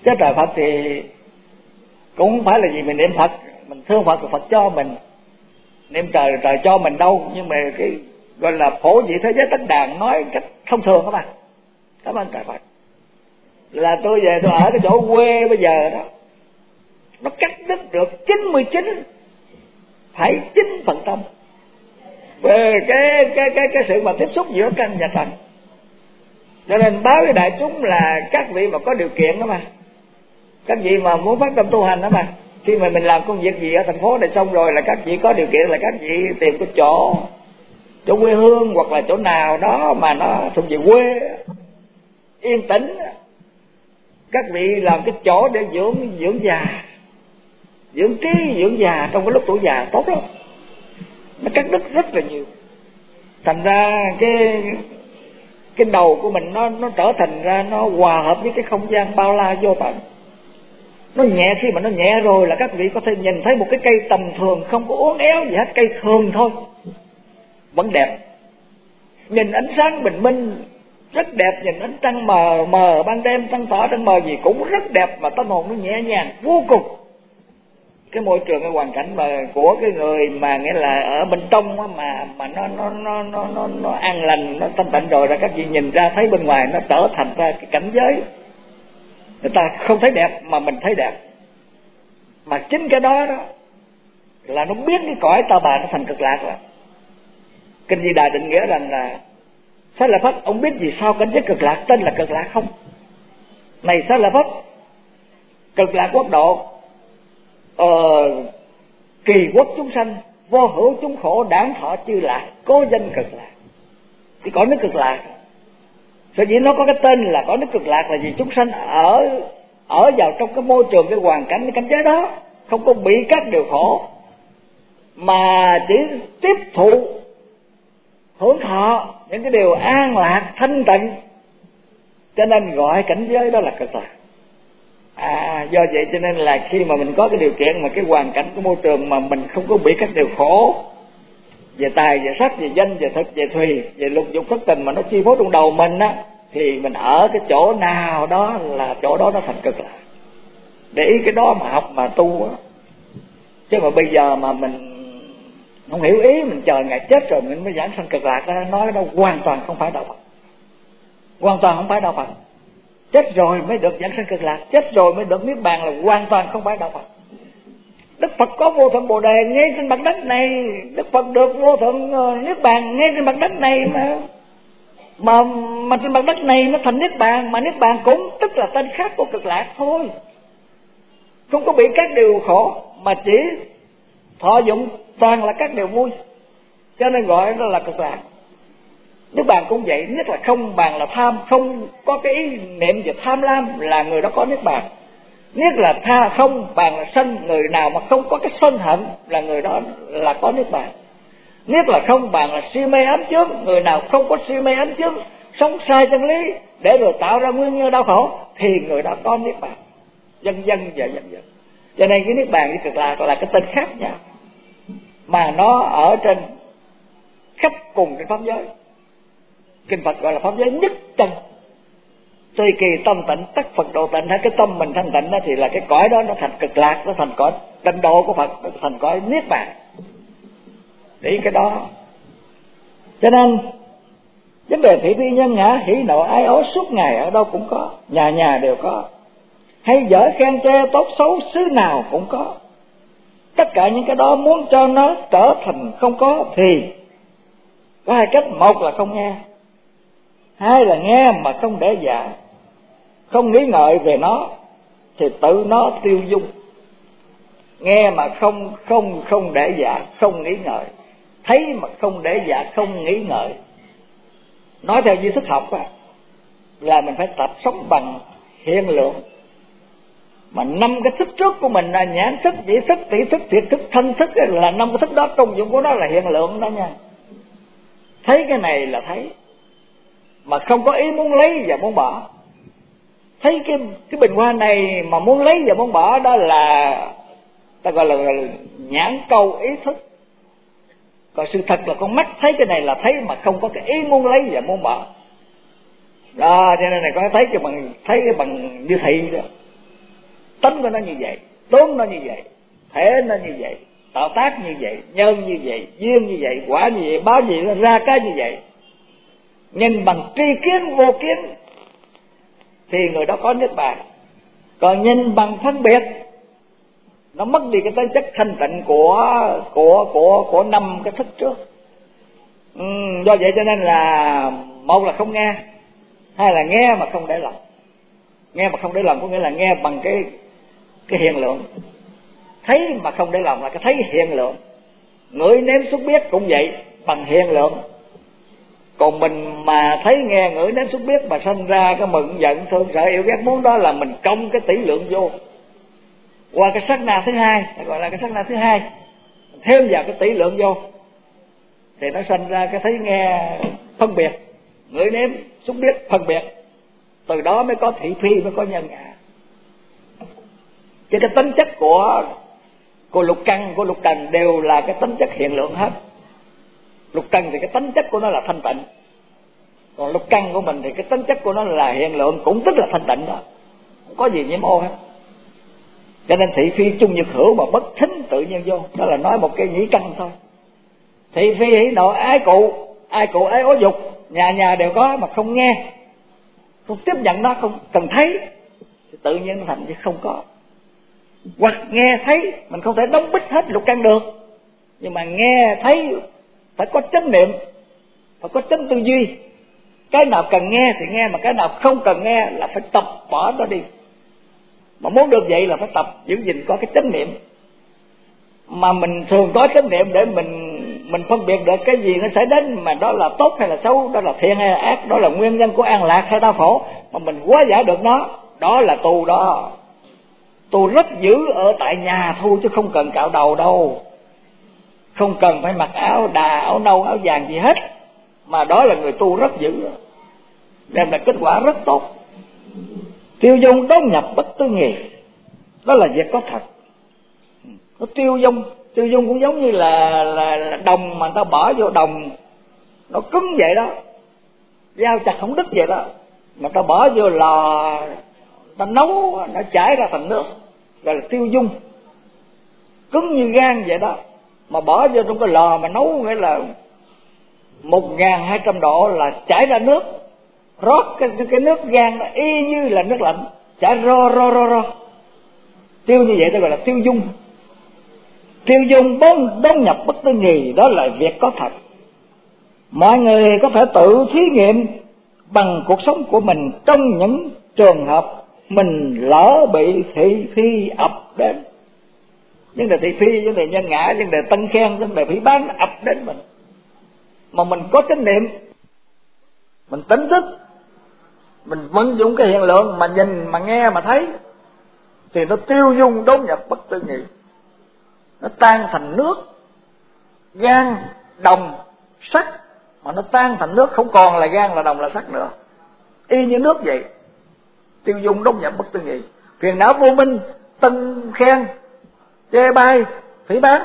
Chứ trời Phật thì cũng không phải là gì mình niệm Phật, mình thương Phật thì Phật cho mình, niệm trời là trời cho mình đâu. Nhưng mà cái gọi là phổ dị thế giới tánh đàn nói cách thông thường các bạn. Cảm ơn trời Phật. Là tôi về tôi ở cái chỗ quê bây giờ đó, nó cắt đứt được chín mươi chín phẩy chín phần trăm về cái cái cái cái sự mà tiếp xúc giữa căn và trần. Cho nên báo với đại chúng là các vị mà có điều kiện đó mà, các vị mà muốn phát tâm tu hành đó mà, khi mà mình làm công việc gì ở thành phố này xong rồi là các vị có điều kiện là các vị tìm cái chỗ chỗ quê hương hoặc là chỗ nào đó mà nó thuộc về quê yên tĩnh, các vị làm cái chỗ để dưỡng dưỡng già, dưỡng trí dưỡng già trong cái lúc tuổi già tốt lắm. Nó cắt đứt rất là nhiều, thành ra cái cái đầu của mình nó nó trở thành ra nó hòa hợp với cái không gian bao la vô tận. Nó nhẹ, khi mà nó nhẹ rồi là các vị có thể nhìn thấy một cái cây tầm thường, không có uốn éo gì hết, cây thường thôi vẫn đẹp. Nhìn ánh sáng bình minh rất đẹp, nhìn ánh trăng mờ mờ ban đêm, trăng tỏ trăng mờ gì cũng rất đẹp, mà tâm hồn nó nhẹ nhàng vô cùng. Cái môi trường, cái hoàn cảnh mà của cái người mà nghĩa là ở bên trong đó, mà mà nó nó nó nó nó nó an lành, nó thanh tịnh rồi là các vị nhìn ra thấy bên ngoài nó trở thành ra cái cảnh giới người ta không thấy đẹp mà mình thấy đẹp. Mà chính cái đó đó là nó biến cái cõi ta bà nó thành cực lạc rồi. Kinh Di Đà định nghĩa rằng là Xá Lợi Phất, ông biết vì sao cảnh giới cực lạc tên là cực lạc không? Này Xá Lợi Phất, cực lạc quốc độ, ờ, kỳ quốc chúng sanh, vô hữu chúng khổ, đản thọ chư lạc, cố danh cực lạc. Thì cõi nước cực lạc, sở dĩ nó có cái tên là cõi nước cực lạc là vì chúng sanh ở ở vào trong cái môi trường, cái hoàn cảnh, cái cảnh giới đó, không có bị các điều khổ, mà chỉ tiếp thụ hưởng thọ những cái điều an lạc thanh tịnh, cho nên gọi cảnh giới đó là cực lạc. À, do vậy cho nên là khi mà mình có cái điều kiện mà cái hoàn cảnh, cái môi trường mà mình không có bị các điều khổ về tài, về sắc, về danh, về thực, về thùy, về lục dục thất tình mà nó chi phối trong đầu mình á, thì mình ở cái chỗ nào đó là chỗ đó nó thành cực lạc. Để ý cái đó mà học mà tu á. Chứ mà bây giờ mà mình không hiểu ý, mình chờ ngày chết rồi mình mới giảng sanh cực lạc đó, nói đâu hoàn toàn không phải đạo Phật. Hoàn toàn không phải đạo Phật. Chết rồi mới được giảng sanh cực lạc, chết rồi mới được niết bàn là hoàn toàn không phải đạo Phật. Đức Phật có vô thượng Bồ Đề ngay trên mặt đất này, Đức Phật được vô thượng niết bàn ngay trên mặt đất này mà. Mà mà trên mặt đất này nó thành niết bàn, mà niết bàn cũng tức là tên khác của cực lạc thôi. Không có bị các điều khổ mà chỉ thọ dụng toàn là các điều vui, cho nên gọi đó là cực lạc. Niết bàn cũng vậy, nhất là không bàn là tham, không có cái ý niệm về tham lam là người đó có niết bàn. Nhất là tha không bàn là sân, người nào mà không có cái sân hận là người đó là có niết bàn. Nhất là không bàn là si mê ám chướng, người nào không có si mê ám chướng, sống sai chân lý để rồi tạo ra nguyên nhân đau khổ thì người đó có niết bàn. Dân dân và dân dân. Cho nên cái niết bàn với cực lạc là cái tên khác nhau, mà nó ở trên khắp cùng cái pháp giới. Kinh Phật gọi là pháp giới nhất chân. Tùy kỳ tâm tịnh tất Phật độ tịnh, hay cái tâm mình thanh tịnh đó thì là cái cõi đó nó thành cực lạc, nó thành cõi tịnh độ của Phật, nó thành cõi niết bàn. Để cái đó. Cho nên vấn đề thị phi nhân ngã, hỉ nộ ái ố suốt ngày ở đâu cũng có, nhà nhà đều có. Hay dở khen chê tốt xấu xứ nào cũng có. Tất cả những cái đó muốn cho nó trở thành không có thì có hai cách: một là không nghe, hai là nghe mà không để dạ, không nghĩ ngợi về nó thì tự nó tiêu dung. Nghe mà không không không để dạ, không nghĩ ngợi, thấy mà không để dạ, không nghĩ ngợi. Nói theo duy thức học á, là mình phải tập sống bằng hiện lượng. Mà năm cái thức trước của mình là nhãn thức, nhĩ thức, tỷ thức, thiệt thức, thân thức, là năm cái thức đó, công dụng của nó là hiện lượng đó nha. Thấy cái này là thấy, mà không có ý muốn lấy và muốn bỏ. Thấy cái cái bình hoa này mà muốn lấy và muốn bỏ, đó là ta gọi là, là nhãn câu ý thức. Còn sự thật là con mắt thấy cái này là thấy mà không có cái ý muốn lấy và muốn bỏ. Đó, cho nên này có thấy cái bằng thấy cái bằng như thị đó. tánh của nó như vậy, tướng nó như vậy, thể nó như vậy, tạo tác như vậy, nhân như vậy, duyên như vậy, quả như vậy, báo gì nó ra cái như vậy. Nhìn bằng tri kiến vô kiến thì người đó có niết bàn. Còn nhìn bằng phân biệt, nó mất đi cái tính chất thanh tịnh của của của của năm cái thức trước. Ừ, do vậy cho nên là một là không nghe, hai là nghe mà không để lòng. Nghe mà không để lòng có nghĩa là nghe bằng cái cái hiện lượng, thấy mà không để lòng là cái thấy hiện lượng. Ngửi nếm xúc biết cũng vậy, bằng hiện lượng. Còn mình mà thấy nghe ngửi nếm xúc biết mà sinh ra cái mừng giận thương sợ yêu ghét muốn, đó là mình công cái tỷ lượng vô qua cái sát na thứ hai, gọi là cái sát na thứ hai, thêm vào cái tỷ lượng vô thì nó sinh ra cái thấy nghe phân biệt, ngửi nếm xúc biết phân biệt. Từ đó mới có thị phi, mới có nhân ngã. Chứ cái tính chất của của lục căn, của lục trần đều là cái tính chất hiện lượng hết. Lục trần thì cái tính chất của nó là thanh tịnh, còn lục căn của mình thì cái tính chất của nó là hiện lượng, cũng tức là thanh tịnh đó, không có gì nhiễm ô hết. Cho nên thị phi chung nhược hữu mà bất thính tự nhiên vô, đó là nói một cái nhĩ căn thôi. Thị phi hỷ nộ ái cụ, ai cụ ái ố dục, nhà nhà đều có mà không nghe, không tiếp nhận nó, không cần thấy thì tự nhiên nó thành chứ không có. Hoặc nghe thấy, mình không thể đóng bít hết lục căn được, nhưng mà nghe thấy phải có chánh niệm, phải có chánh tư duy. Cái nào cần nghe thì nghe, mà cái nào không cần nghe là phải tập bỏ nó đi. Mà muốn được vậy là phải tập giữ gìn có cái chánh niệm. Mà mình thường có chánh niệm để mình mình phân biệt được cái gì nó sẽ đến, mà đó là tốt hay là xấu, đó là thiện hay là ác, đó là nguyên nhân của an lạc hay đau khổ, mà mình hóa giải được nó, đó là tu đó. Tu rất dữ ở tại nhà thôi, chứ không cần cạo đầu đâu, không cần phải mặc áo đà, áo nâu, áo vàng gì hết, mà đó là người tu rất dữ, đem lại kết quả rất tốt. Tiêu dung đón nhập bất tư nghì, đó là việc có thật. Nó tiêu dung, tiêu dung cũng giống như là, là, là đồng mà người ta bỏ vô đồng, nó cứng vậy đó, dao chặt không đứt vậy đó, mà ta bỏ vô lò, ta nấu nó chảy ra thành nước, gọi là tiêu dung. Cứng như gan vậy đó, mà bỏ vô trong cái lò mà nấu nghĩa là một ngàn hai trăm độ là chảy ra nước, rót cái, cái nước gan đó y như là nước lạnh, chảy ro ro ro ro. Tiêu như vậy ta gọi là tiêu dung. Tiêu dung đón, đón nhập bất tư nghì, đó là việc có thật. Mọi người có thể tự thí nghiệm bằng cuộc sống của mình trong những trường hợp mình lỡ bị thị phi ập đến. Vấn đề thị phi, vấn đề nhân ngã, vấn đề tân khen, vấn đề phỉ báng ập đến mình, mà mình có chánh niệm, mình tỉnh thức, mình vận dụng cái hiện lượng mà nhìn, mà nghe, mà thấy, thì nó tiêu dung đón nhập bất tư nghì. Nó tan thành nước, gan, đồng, sắt, mà nó tan thành nước, không còn là gan, là đồng, là sắt nữa, y như nước vậy. Tiêu dung đón nhập bất tư nghì. Phiền não vô minh, tân khen, chê bai, phỉ báng,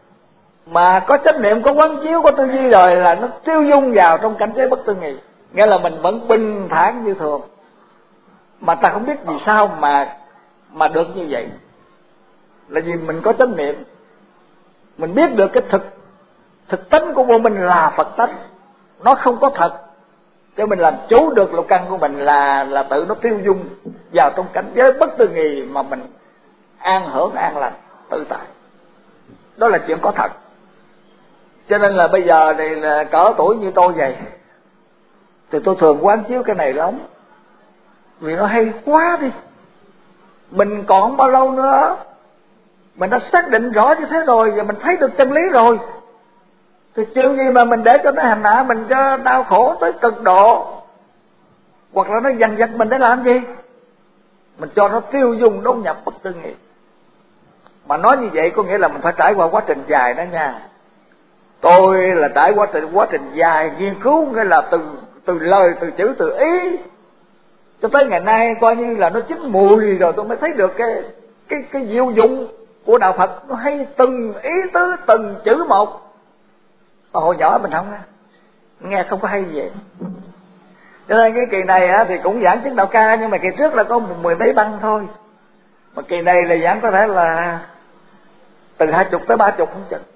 mà có chánh niệm, có quán chiếu, có tư duy rồi là nó tiêu dung vào trong cảnh giới bất tư nghì. Nghĩa là mình vẫn bình thản như thường, mà ta không biết vì sao mà mà được như vậy, là vì mình có chánh niệm. Mình biết được cái thực thực tánh của vô minh là Phật tánh, nó không có thật, cho mình làm chủ được lục căn của mình là là tự nó tiêu dung vào trong cảnh giới bất tư nghì, mà mình an hưởng, an lành, tự tại. Đó là chuyện có thật. Cho nên là bây giờ thì là cỡ tuổi như tôi vậy, thì tôi thường quán chiếu cái này lắm, vì nó hay quá đi. Mình còn bao lâu nữa, mình đã xác định rõ như thế rồi, và mình thấy được chân lý rồi, thì chuyện gì mà mình để cho nó hành hạ mình, cho đau khổ tới cực độ, hoặc là nó dằn vặt mình để làm gì? Mình cho nó tiêu dung đón nhập bất tư nghì. Mà nói như vậy có nghĩa là mình phải trải qua quá trình dài đó nha. Tôi là trải qua trình quá trình dài nghiên cứu, nghĩa là từ từ lời, từ chữ, từ ý, cho tới ngày nay coi như là nó chín mùi rồi, tôi mới thấy được cái cái cái diệu dụng của đạo Phật. Nó hay từng ý tứ, từng chữ một. Mà hồi nhỏ mình không nghe, nghe không có hay gì vậy. Cho nên cái kỳ này á, thì cũng giảng chứng đạo ca, nhưng mà kỳ trước là có mười mấy băng thôi. Mà kỳ này là giảng có thể là từ hai chục tới ba chục không chừng.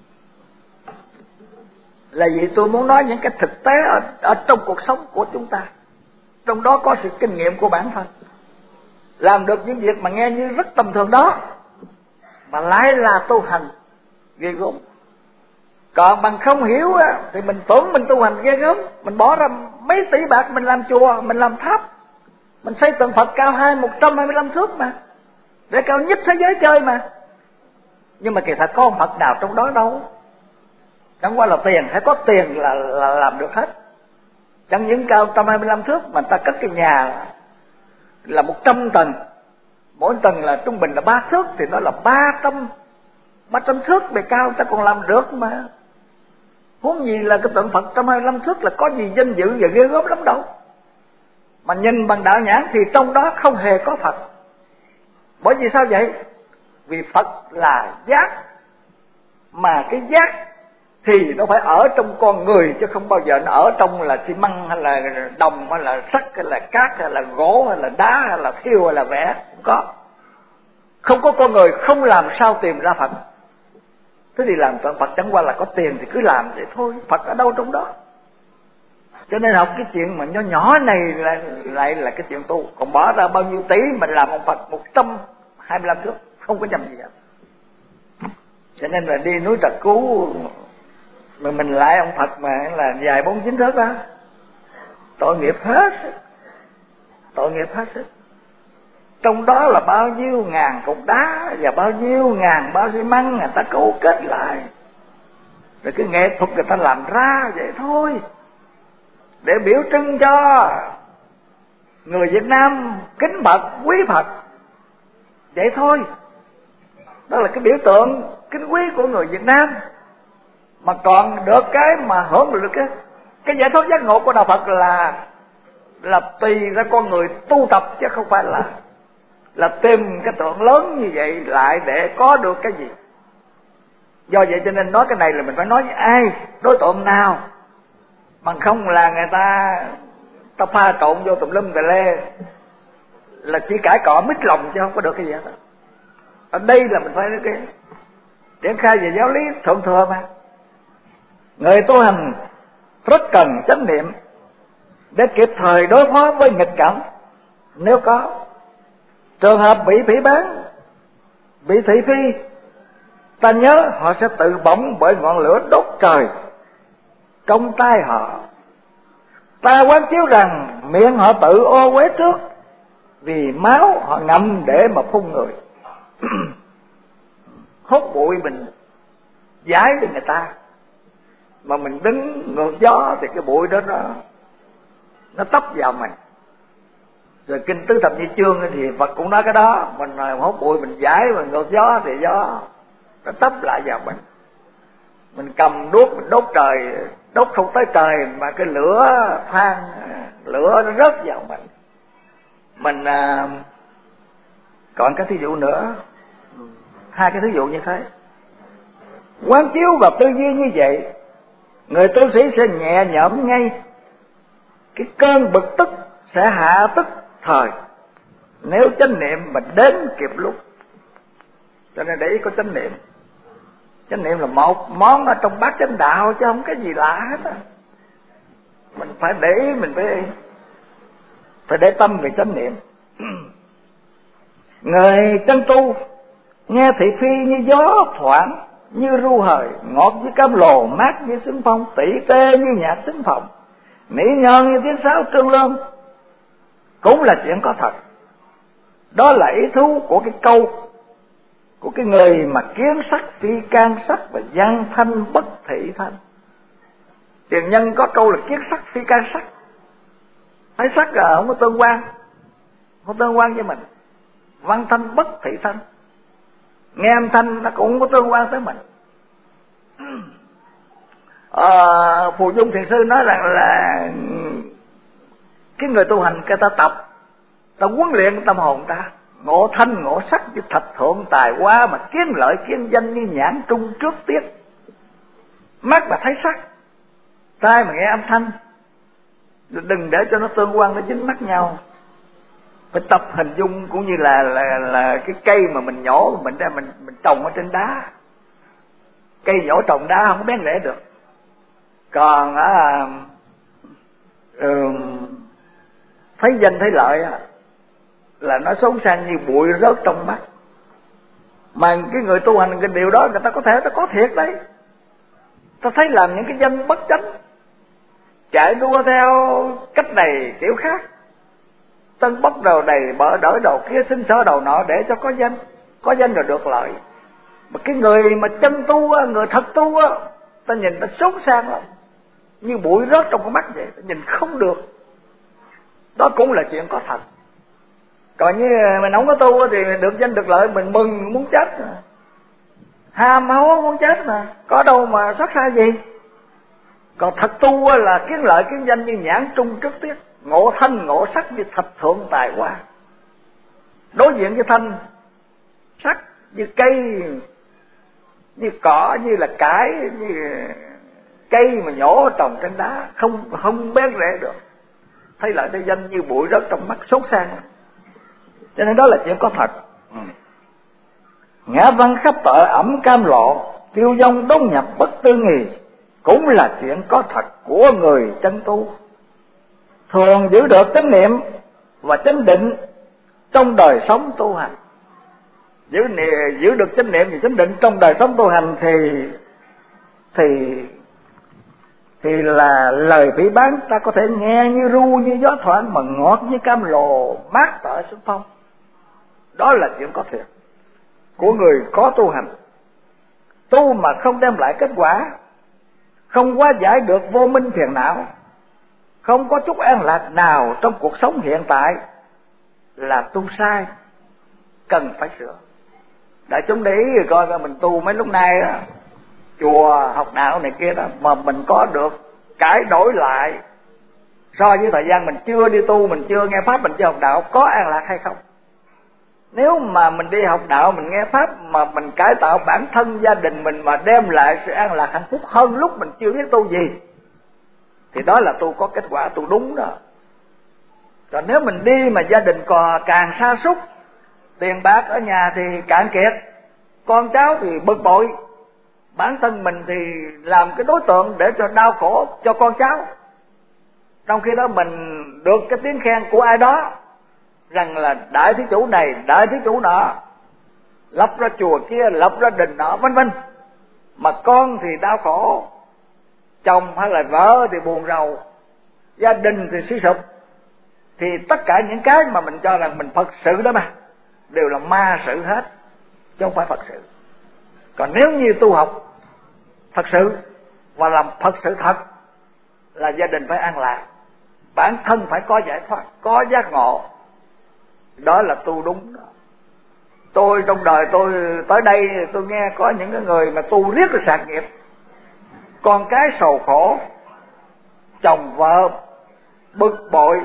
Là vì tôi muốn nói những cái thực tế ở, ở trong cuộc sống của chúng ta, trong đó có sự kinh nghiệm của bản thân, làm được những việc mà nghe như rất tầm thường đó mà lại là tu hành ghê gớm. Còn bằng không hiểu á, thì mình tưởng mình tu hành ghê gớm, mình bỏ ra mấy tỷ bạc mình làm chùa, mình làm tháp, mình xây tượng Phật cao hai một trăm hai mươi lăm thước mà, để cao nhất thế giới chơi mà. Nhưng mà kỳ thật có ông Phật nào trong đó đâu. Chẳng qua là tiền, phải có tiền là, là làm được hết. Chẳng những cao một trăm hai mươi lăm thước mà người ta cất cái nhà là một trăm tầng, mỗi tầng là trung bình là ba thước, thì nó là ba trăm ba trăm thước bề cao ta còn làm được mà. Huống gì là cái tượng Phật một trăm hai mươi lăm thước là có gì danh dự và ghê gớm lắm đâu. Mà nhìn bằng đạo nhãn thì trong đó không hề có Phật. Bởi vì sao vậy? Vì Phật là giác, mà cái giác thì nó phải ở trong con người, chứ không bao giờ nó ở trong là xi măng hay là đồng hay là sắt hay là cát hay là gỗ hay là đá hay là thiêu hay là vẽ. Không có. Không có con người không làm sao tìm ra Phật. Thế thì làm tượng Phật chẳng qua là có tiền thì cứ làm vậy thôi. Phật ở đâu trong đó. Cho nên học cái chuyện mà nhỏ nhỏ này lại, lại là cái chuyện tu. Còn bỏ ra bao nhiêu tỷ mình làm ông Phật một trăm hai mươi lăm thước, không có nhầm gì hết. Cho nên là đi núi Trà Cú mà mình lại ông Phật mà là dài bốn chín thước đó, tội nghiệp hết, tội nghiệp hết sức. Trong đó là bao nhiêu ngàn cục đá và bao nhiêu ngàn bao xi măng người ta cấu kết lại, rồi cái nghệ thuật người ta làm ra vậy thôi, để biểu trưng cho người Việt Nam kính Phật, quý Phật vậy thôi. Đó là cái biểu tượng kính quý của người Việt Nam. Mà còn được cái mà hưởng được cái cái giải thoát giác ngộ của đạo Phật là là tùy ra con người tu tập, chứ không phải là là tìm cái tượng lớn như vậy lại để có được cái gì. Do vậy cho nên nói cái này là mình phải nói với ai, đối tượng nào, bằng không là người ta ta pha trộn vô tùm lum tè lê, là chỉ cãi cọ mít lòng chứ không có được cái gì hết. Ở đây là mình phải cái triển khai về giáo lý thượng thừa mà. Người tu hành rất cần chánh niệm để kịp thời đối phó với nghịch cảnh. Nếu có trường hợp bị phỉ báng, bị thị phi, ta nhớ họ sẽ tự bỏng bởi ngọn lửa đốt trời trong tay họ. Ta quán chiếu rằng miệng họ tự ô uế trước, vì máu họ ngậm để mà phun người. Hốt bụi mình giải cho người ta, mà mình đứng ngược gió thì cái bụi đó nó nó tấp vào mình. Rồi kinh tứ thập nhị chương thì Phật cũng nói cái đó, mình hốt bụi mình giải, mình ngược gió thì gió nó tấp lại vào mình. Mình cầm đuốc mình đốt trời, đốt không tới trời mà cái lửa than, lửa nó rớt vào mình. Mình à, còn cái thí dụ nữa, hai cái thí dụ như thế. Quán chiếu và tư duy như vậy, người tu sĩ sẽ nhẹ nhõm ngay, cái cơn bực tức sẽ hạ tức thời, nếu chánh niệm mà đến kịp lúc. Cho nên để ý có chánh niệm. Chánh niệm là một món ở trong bát chánh đạo, chứ không cái gì lạ hết á. Mình phải để ý, mình phải phải để tâm về chánh niệm. Người chân tu nghe thị phi như gió thoảng, như ru hời, ngọt như cam lồ, mát như xuân phong, tỉ tê như nhạc tính phòng, mỹ nhân như tiếng sáo trương lương, cũng là chuyện có thật. Đó là ý thú của cái câu của cái người mà kiến sắc phi can sắc và văn thanh bất thị thanh. Tiền nhân có câu là kiến sắc phi can sắc, thấy sắc là không có tương quan, không tương quan với mình. Văn thanh bất thị thanh, nghe âm thanh nó cũng có tương quan tới mình. à, Phù Dung Thiền Sư nói rằng là cái người tu hành cái ta tập, ta huấn luyện tâm hồn ta, ngộ thanh ngộ sắc như thạch thượng tài hoa, mà kiến lợi kiến danh như nhãn trung trước tiết. Mắt mà thấy sắc, tai mà nghe âm thanh, đừng để cho nó tương quan, nó dính mắt nhau. phải tập hình dung cũng như là là là cái cây mà mình nhổ mình ra mình mình trồng ở trên đá. Cây nhổ trồng đá không bén rễ được. Còn à, ừ, thấy danh thấy lợi á, là nó xấu sang như bụi rớt trong mắt. Mà cái người tu hành cái điều đó người ta có thể ta có thiệt đấy. Ta thấy làm những cái danh bất chánh, chạy đua theo cách này kiểu khác, tân bốc đầu đầy bỡ đỡ đầu kia, xin xỏ đầu nọ để cho có danh, có danh rồi được lợi. Mà cái người mà chân tu á, người thật tu á, ta nhìn ta xấu sang lắm, như bụi rớt trong con mắt vậy, ta nhìn không được. Đó cũng là chuyện có thật. Còn như mình không có tu thì được danh được lợi mình mừng muốn chết, ham hố muốn chết mà, có đâu mà xót xa gì. Còn thật tu là kiến lợi kiến danh như nhãn trung trước tiết, ngộ thanh ngộ sắc như thập thượng tài hoa. Đối diện với thanh sắc như cây, như cỏ, như là cải, như cây mà nhổ trồng trên đá, không không bén rễ được. Thấy lại cái danh như bụi rớt trong mắt, xấu sang. Cho nên đó là chuyện có thật. Ừ. Ngã văn khắp tợ ẩm cam lộ, tiêu vong đốn nhập bất tư nghì, cũng là chuyện có thật của người chân tu. Thường giữ được chánh niệm và chánh định trong đời sống tu hành. Giữ, giữ được chánh niệm và chánh định trong đời sống tu hành thì thì thì là lời phỉ báng ta có thể nghe như ru như gió thoảng, mà ngọt như cam lồ mát tợ xuân phong. Đó là chuyện có thiệt của người có tu hành. Tu mà không đem lại kết quả, không hóa giải được vô minh phiền não, không có chút an lạc nào trong cuộc sống hiện tại, là tu sai, cần phải sửa. Đại chúng để ý rồi coi coi mình tu mấy lúc nay đó, chùa học đạo này kia đó, mà mình có được cải đổi lại so với thời gian mình chưa đi tu, mình chưa nghe pháp, mình chưa học đạo, có an lạc hay không? Nếu mà mình đi học đạo, mình nghe pháp mà mình cải tạo bản thân gia đình mình mà đem lại sự an lạc hạnh phúc hơn lúc mình chưa biết tu gì, thì đó là tu có kết quả, tu đúng đó. Còn nếu mình đi mà gia đình còn càng sa sút, tiền bạc ở nhà thì cạn kiệt, con cháu thì bực bội, bản thân mình thì làm cái đối tượng để cho đau khổ cho con cháu, trong khi đó mình được cái tiếng khen của ai đó rằng là đại thí chủ này, đại thí chủ nọ, lập ra chùa kia, lập ra đình nọ, vân vân, mà con thì đau khổ, chồng hay là vợ thì buồn rầu, gia đình thì suy sụp, thì tất cả những cái mà mình cho rằng mình Phật sự đó mà đều là ma sự hết, chứ không phải Phật sự. Còn nếu như tu học thật sự và làm thật sự thật, là gia đình phải an lạc, bản thân phải có giải thoát, có giác ngộ, đó là tu đúng đó. Tôi trong đời tôi tới đây tôi nghe có những cái người mà tu riết rồi sạc nghiệp, con cái sầu khổ, chồng vợ bực bội,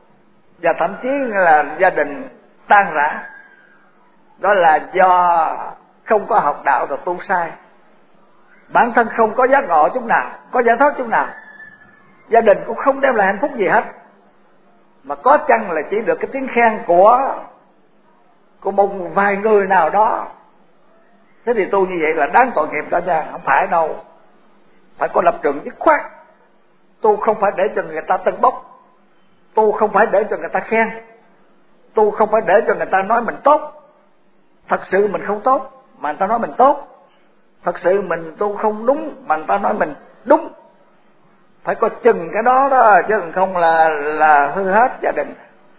và thậm chí là gia đình tan rã. Đó là do không có học đạo rồi tu sai, bản thân không có giác ngộ chút nào, có giải thoát chút nào, gia đình cũng không đem lại hạnh phúc gì hết, mà có chăng là chỉ được cái tiếng khen của của một vài người nào đó. Thế thì tu như vậy là đáng tội nghiệp đó nha, không phải đâu. Phải có lập trường dứt khoát. Tu không phải để cho người ta tâng bốc, tu không phải để cho người ta khen, tu không phải để cho người ta nói mình tốt. Thật sự mình không tốt mà người ta nói mình tốt, thật sự mình tu không đúng mà người ta nói mình đúng. Phải có chừng cái đó đó, chứ không là là hư hết gia đình.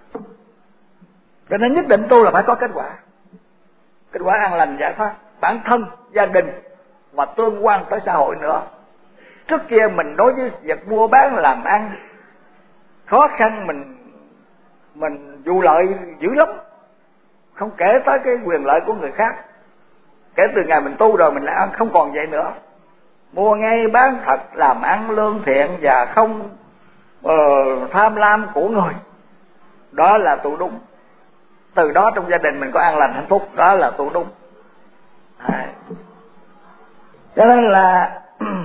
Cho nên nhất định tu là phải có kết quả, kết quả an lành giải thoát bản thân, gia đình và tương quan tới xã hội nữa. Trước kia mình đối với việc mua bán làm ăn khó khăn, mình mình vụ lợi dữ lắm, không kể tới cái quyền lợi của người khác. Kể từ ngày mình tu rồi mình lại ăn không còn vậy nữa, mua ngay bán thật, làm ăn lương thiện và không uh, tham lam của người. Đó là tu đúng. Từ đó trong gia đình mình có an lành hạnh phúc, đó là tu đúng. À. Cho nên là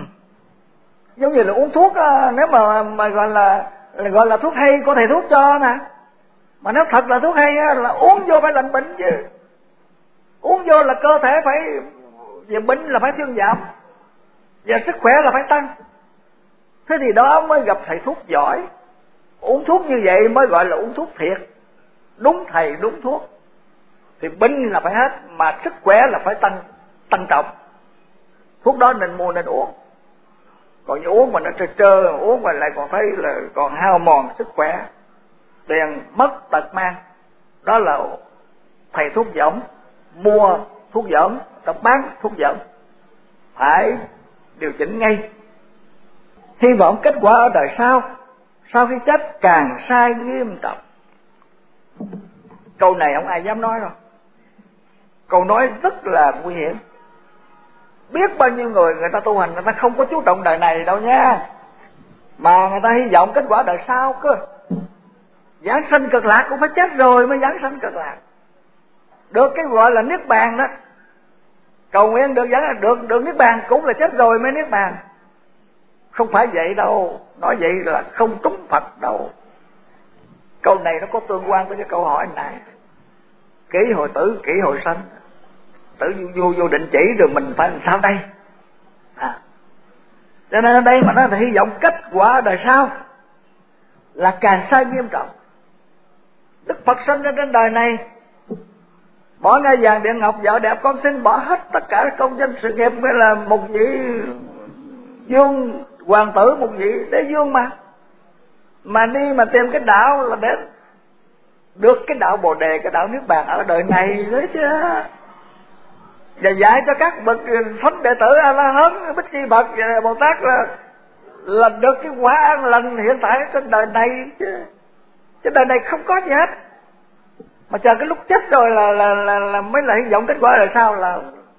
giống như là uống thuốc đó, nếu mà mà gọi là gọi là thuốc hay có thầy thuốc cho nè, Mà nếu thật là thuốc hay á, là uống vô phải lành bệnh chứ. Uống vô là cơ thể phải, về bệnh là phải thuyên giảm, và sức khỏe là phải tăng. Thế thì đó mới gặp thầy thuốc giỏi. Uống thuốc như vậy mới gọi là uống thuốc thiệt, đúng thầy đúng thuốc. Thì bệnh là phải hết, mà sức khỏe là phải tăng tăng trọng. Thuốc đó nên mua nên uống. Còn như uống mà nó trơ trơ, uống mà lại còn thấy là còn hao mòn sức khỏe, tiền mất tật mang. Đó là thầy thuốc dởm, mua thuốc dởm, ta bán thuốc dởm. Phải điều chỉnh ngay. Hy vọng kết quả ở đời sau, sau khi chết càng sai nghiêm trọng. Câu này không ai dám nói đâu. Câu nói rất là nguy hiểm. Biết bao nhiêu người, người ta tu hành, người ta không có chú trọng đời này đâu nha, mà người ta hy vọng kết quả đời sau cơ. Giảng sanh cực lạc cũng phải chết rồi mới giảng sanh cực lạc. Được cái gọi là niết bàn đó, cầu nguyện được giảng được được niết bàn cũng là chết rồi mới niết bàn. Không phải vậy đâu, nói vậy là không trúng Phật đâu. Câu này nó có tương quan với cái câu hỏi này. Kỷ hồi tử, kỷ hồi sanh. Tử vô vô định chỉ rồi mình phải làm sao đây? À. Cho nên ở đây mà nói là hy vọng kết quả đời sau là càng sai nghiêm trọng. Đức Phật sinh ra trên đời này, bỏ ngai vàng điện ngọc vợ đẹp con xin, bỏ hết tất cả công danh sự nghiệp, mới là một vị vương hoàng tử, một vị đế vương mà mà đi mà tìm cái đạo là để được cái đạo Bồ Đề, cái đạo Niết Bàn ở đời này đấy chứ. Và dạy cho các bậc thánh đệ tử A La Hán, Bích Chi Phật và Bồ Tát là là được cái quả an lành hiện tại trên đời này chứ. Trên đời này không có gì hết, mà chờ cái lúc chết rồi là là là, là mới là hy vọng kết quả rồi sao, là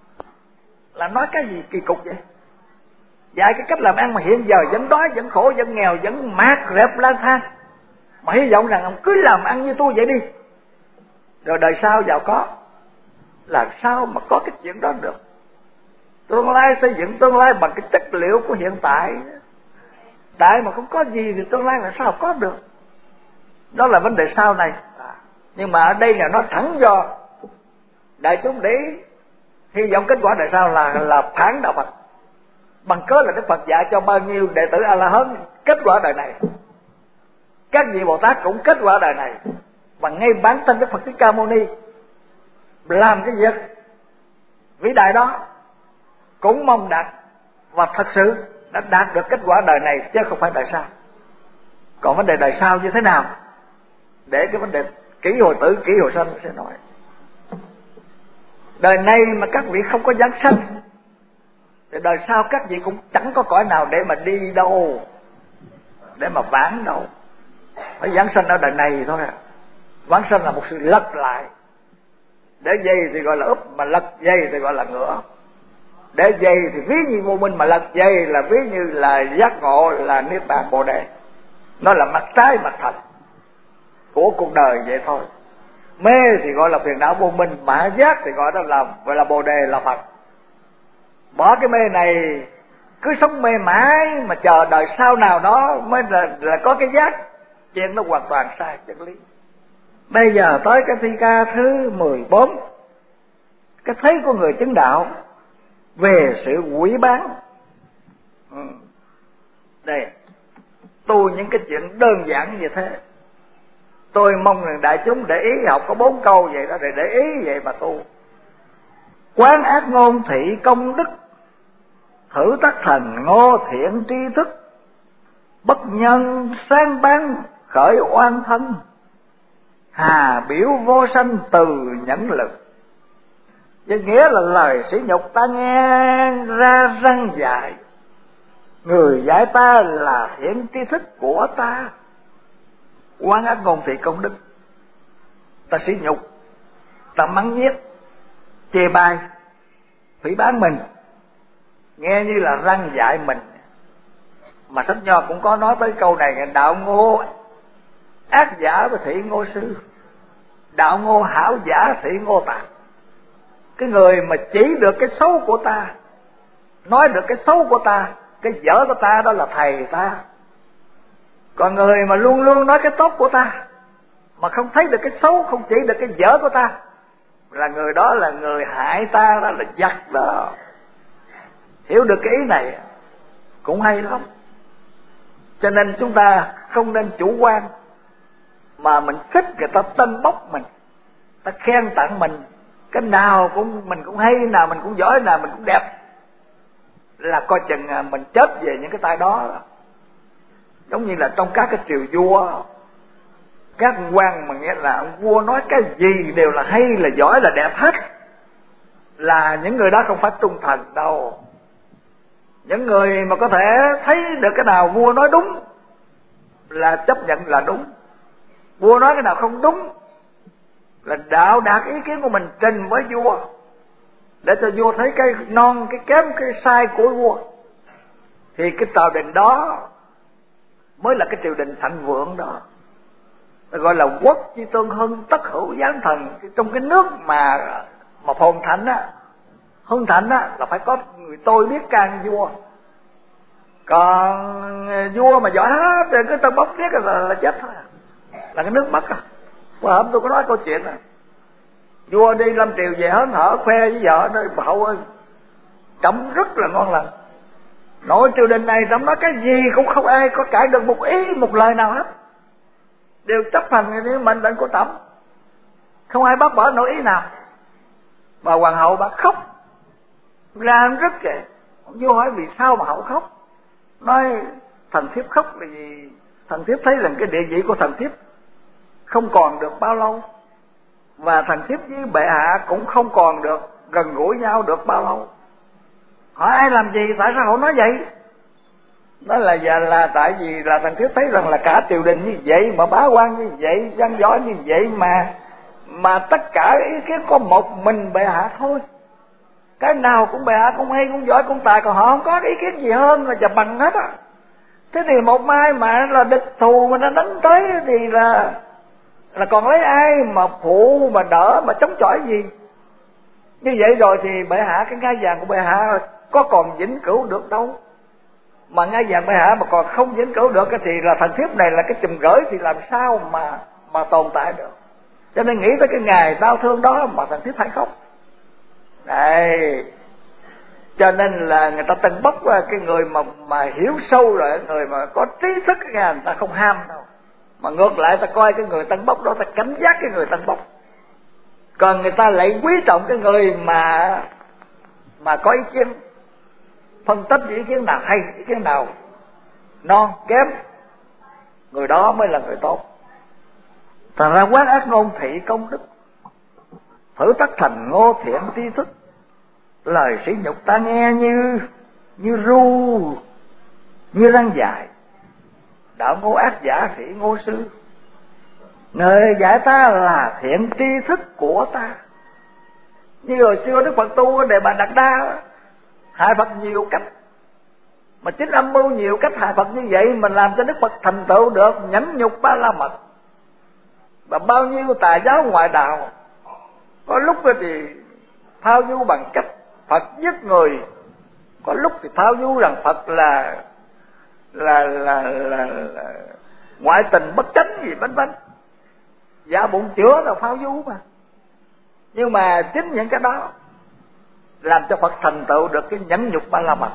là nói cái gì kỳ cục vậy? Dạy cái cách làm ăn mà hiện giờ vẫn đói, vẫn khổ, vẫn nghèo, vẫn mạt rệp lang thang, mà hy vọng rằng ông cứ làm ăn như tôi vậy đi, rồi đời sau giàu có. Làm sao mà có cái chuyện đó được? Tương lai xây dựng tương lai bằng cái chất liệu của hiện tại. Tại mà không có gì thì tương lai là sao có được? Đó là vấn đề sau này. Nhưng mà ở đây là nó thẳng do đại chúng để hy vọng kết quả đời sau là là phản đạo Phật. Bằng cớ là Đức Phật dạy cho bao nhiêu đệ tử A La Hán kết quả đời này, các vị Bồ Tát cũng kết quả đời này, và ngay bản thân Đức Phật Thích Ca Mâu Ni làm cái việc vĩ đại đó cũng mong đạt, và thật sự đã đạt được kết quả đời này chứ không phải đời sau. Còn vấn đề đời sau như thế nào, để cái vấn đề kỷ hồi tử, kỷ hồi sanh sẽ nói. Đời này mà các vị không có giáng sanh thì đời sau các vị cũng chẳng có cõi nào để mà đi đâu, để mà vãng đâu. Phải giáng sanh ở đời này thôi à. Vãng sanh là một sự lật lại. Để dây thì gọi là úp, mà lật dây thì gọi là ngửa. Để dây thì ví như vô minh, mà lật dây là ví như là giác ngộ, là niết bàn Bồ Đề. Nó là mặt trái mặt thật của cuộc đời vậy thôi. Mê thì gọi là phiền não vô minh, mà giác thì gọi đó là gọi là Bồ Đề, là Phật. Bỏ cái mê này, cứ sống mê mãi mà chờ đời sau nào đó mới là, là có cái giác. Chuyện nó hoàn toàn sai chân lý. Bây giờ tới cái thi ca thứ mười bốn, cái thấy của người chứng đạo về sự quỷ bán. Ừ. Đây, tu những cái chuyện đơn giản như thế. Tôi mong rằng đại chúng để ý, học có bốn câu vậy đó, để để ý vậy mà tu. Quán ác ngôn thị công đức, thử tác thành ngô thiện tri thức, bất nhân sang bán khởi oan thân, hà biểu vô sanh từ nhẫn lực. Với nghĩa là lời sỉ nhục ta nghe ra răng dạy, người dạy ta là thiện tri thức của ta. Quán ác ngôn thị công đức, ta sỉ nhục, ta mắng nhiếc, chê bai, phỉ báng mình, nghe như là răng dạy mình. Mà sách Nho cũng có nói tới câu này: đạo ngô ác giả và thị ngô sư, đạo ngô hảo giả thị ngô tạc. Cái người mà chỉ được cái xấu của ta, nói được cái xấu của ta, cái dở của ta, đó là thầy ta. Còn người mà luôn luôn nói cái tốt của ta, mà không thấy được cái xấu, không chỉ được cái dở của ta, là người đó là người hại ta, đó là giặc đó. Hiểu được cái ý này cũng hay lắm. Cho nên chúng ta không nên chủ quan, mà mình thích người ta tân bốc mình, ta khen tặng mình, cái nào cũng mình cũng hay, nào mình cũng giỏi, nào mình cũng đẹp, là coi chừng mình chết về những cái tay đó. Giống như là trong các cái triều vua, các quan mà nghĩa là ông vua nói cái gì đều là hay, là giỏi, là đẹp hết, là những người đó không phải trung thần đâu. Những người mà có thể thấy được cái nào vua nói đúng là chấp nhận là đúng, vua nói cái nào không đúng là đạo đạt ý kiến của mình trình với vua, để cho vua thấy cái non, cái kém, cái sai của vua, thì cái triều đình đó mới là cái triều đình thịnh vượng đó. Gọi là quốc chi tương hưng, tất hữu giáng thần. Trong cái nước mà mà phồn thịnh á, hưng thịnh á, là phải có người tôi biết can vua. Còn vua mà giỏi hết rồi cứ tân bốc tiếc là, là chết thôi, là cái nước mất à. Qua hôm tôi có nói câu chuyện này, vua đi lâm triều về hớn hở khoe với vợ nói: "Hậu ơi, trẫm rất là ngon lành, nội triều đình này trẫm nói cái gì cũng không ai có cãi được một ý một lời nào hết, đều chấp hành những mệnh lệnh của trẫm, không ai bác bỏ nỗi ý nào." Bà hoàng hậu bà khóc ra rất kệ. Vua hỏi vì sao mà hậu khóc? Nói thần thiếp khóc là vì thần thiếp thấy rằng cái địa vị của thần thiếp không còn được bao lâu, và thần thiếp với bệ hạ cũng không còn được gần gũi nhau được bao lâu. Hỏi ai làm gì, tại sao hậu nói vậy? Nói là giờ là tại vì là thần thiếp thấy rằng là cả triều đình như vậy, mà bá quan như vậy, văn võ như vậy, mà mà tất cả ý kiến có một mình bệ hạ thôi. Cái nào cũng bệ hạ cũng hay, cũng giỏi, cũng tài, còn họ không có ý kiến gì hơn là chập bằng hết á. Thế thì một mai mà là địch thù mà nó đánh tới thì là là còn lấy ai mà phụ mà đỡ mà chống chọi gì? Như vậy rồi thì bệ hạ, cái ngai vàng của bệ hạ có còn vĩnh cửu được đâu. Mà ngai vàng bệ hạ mà còn không vĩnh cửu được thì là thần thiếp này là cái chùm gửi, thì làm sao mà mà tồn tại được. Cho nên nghĩ tới cái ngày đau thương đó mà thần thiếp phải khóc. Đấy, cho nên là người ta tân bốc cái người mà mà hiểu sâu rồi, người mà có trí thức, người ta không ham đâu, mà ngược lại ta coi cái người tân bốc đó, ta cảnh giác cái người tân bốc. Còn người ta lại quý trọng cái người mà mà có ý kiến, phân tích ý kiến nào hay, ý kiến nào non kém, người đó mới là người tốt. Thành ra quán ác ngôn thị công đức, thử tất thành ngô thiện tri thức. Lời sỉ nhục ta nghe như như ru, như răng dài. Đạo ngô ác giả thị ngô sư, người dạy ta là thiện tri thức của ta. Như hồi xưa Đức Phật tu Đề Bà Đạt Đa, hại Phật nhiều cách, mà chính âm mưu nhiều cách hại Phật như vậy, mình làm cho Đức Phật thành tựu được nhẫn nhục ba la mật. Và bao nhiêu tà giáo ngoại đạo, có lúc thì phao du bằng cách Phật giết người, có lúc thì phao du rằng Phật là là là, là, là ngoại tình bất chánh gì vân vân, dạ bụng chữa là phao du mà. Nhưng mà chính những cái đó làm cho Phật thành tựu được cái nhẫn nhục ba la mật.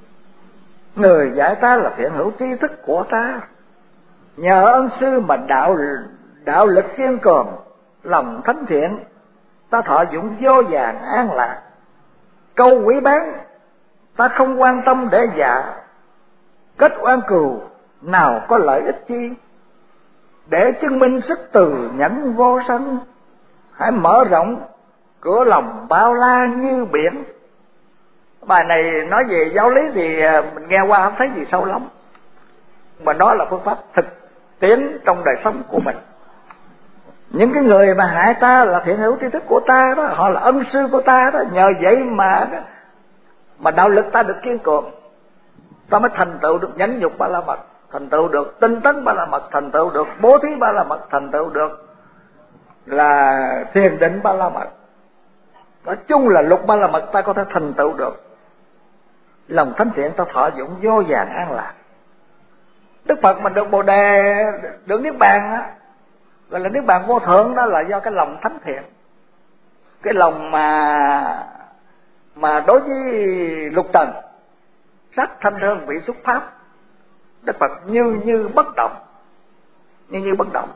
Người dạy ta là thiện hữu tri thức của ta, nhờ ân sư mà đạo đạo lực kiên cường, lòng thánh thiện, ta thọ dụng vô vàn an lạc. Câu quý bán ta không quan tâm để dạ, kết oan cừu nào có lợi ích chi. Để chứng minh sức từ nhẫn vô sanh, hãy mở rộng cửa lòng bao la như biển. Bài này nói về giáo lý thì mình nghe qua không thấy gì sâu lắm, mà đó là phương pháp thực tiễn trong đời sống của mình. Những cái người mà hại ta là thiện hữu tri thức của ta đó, họ là ân sư của ta đó, nhờ vậy mà mà đạo lực ta được kiên cường, ta mới thành tựu được nhẫn nhục ba la mật, thành tựu được tinh tấn ba la mật, thành tựu được bố thí ba la mật, thành tựu được là thiền định ba la mật. Nói chung là lục ba la mật ta có thể thành tựu được. Lòng thánh thiện ta thọ dụng vô vàn an lạc. Đức Phật mình được Bồ Đề, được Niết Bàn á, Gọi là niết bàn vô thượng, đó là do cái lòng thánh thiện, cái lòng mà mà đối với lục trần, sắc thanh hương vị xúc pháp, Đức Phật như như bất động, như như bất động.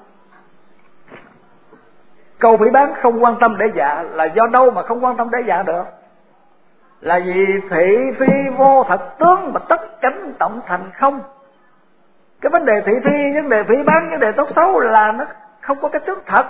Câu phỉ báng không quan tâm để dạ là do đâu mà không quan tâm để dạ được? Là vì thị phi vô thật tướng mà tất cánh tổng thành không. Cái vấn đề thị phi, vấn đề phỉ báng, vấn đề tốt xấu là nó không có cái tướng thật,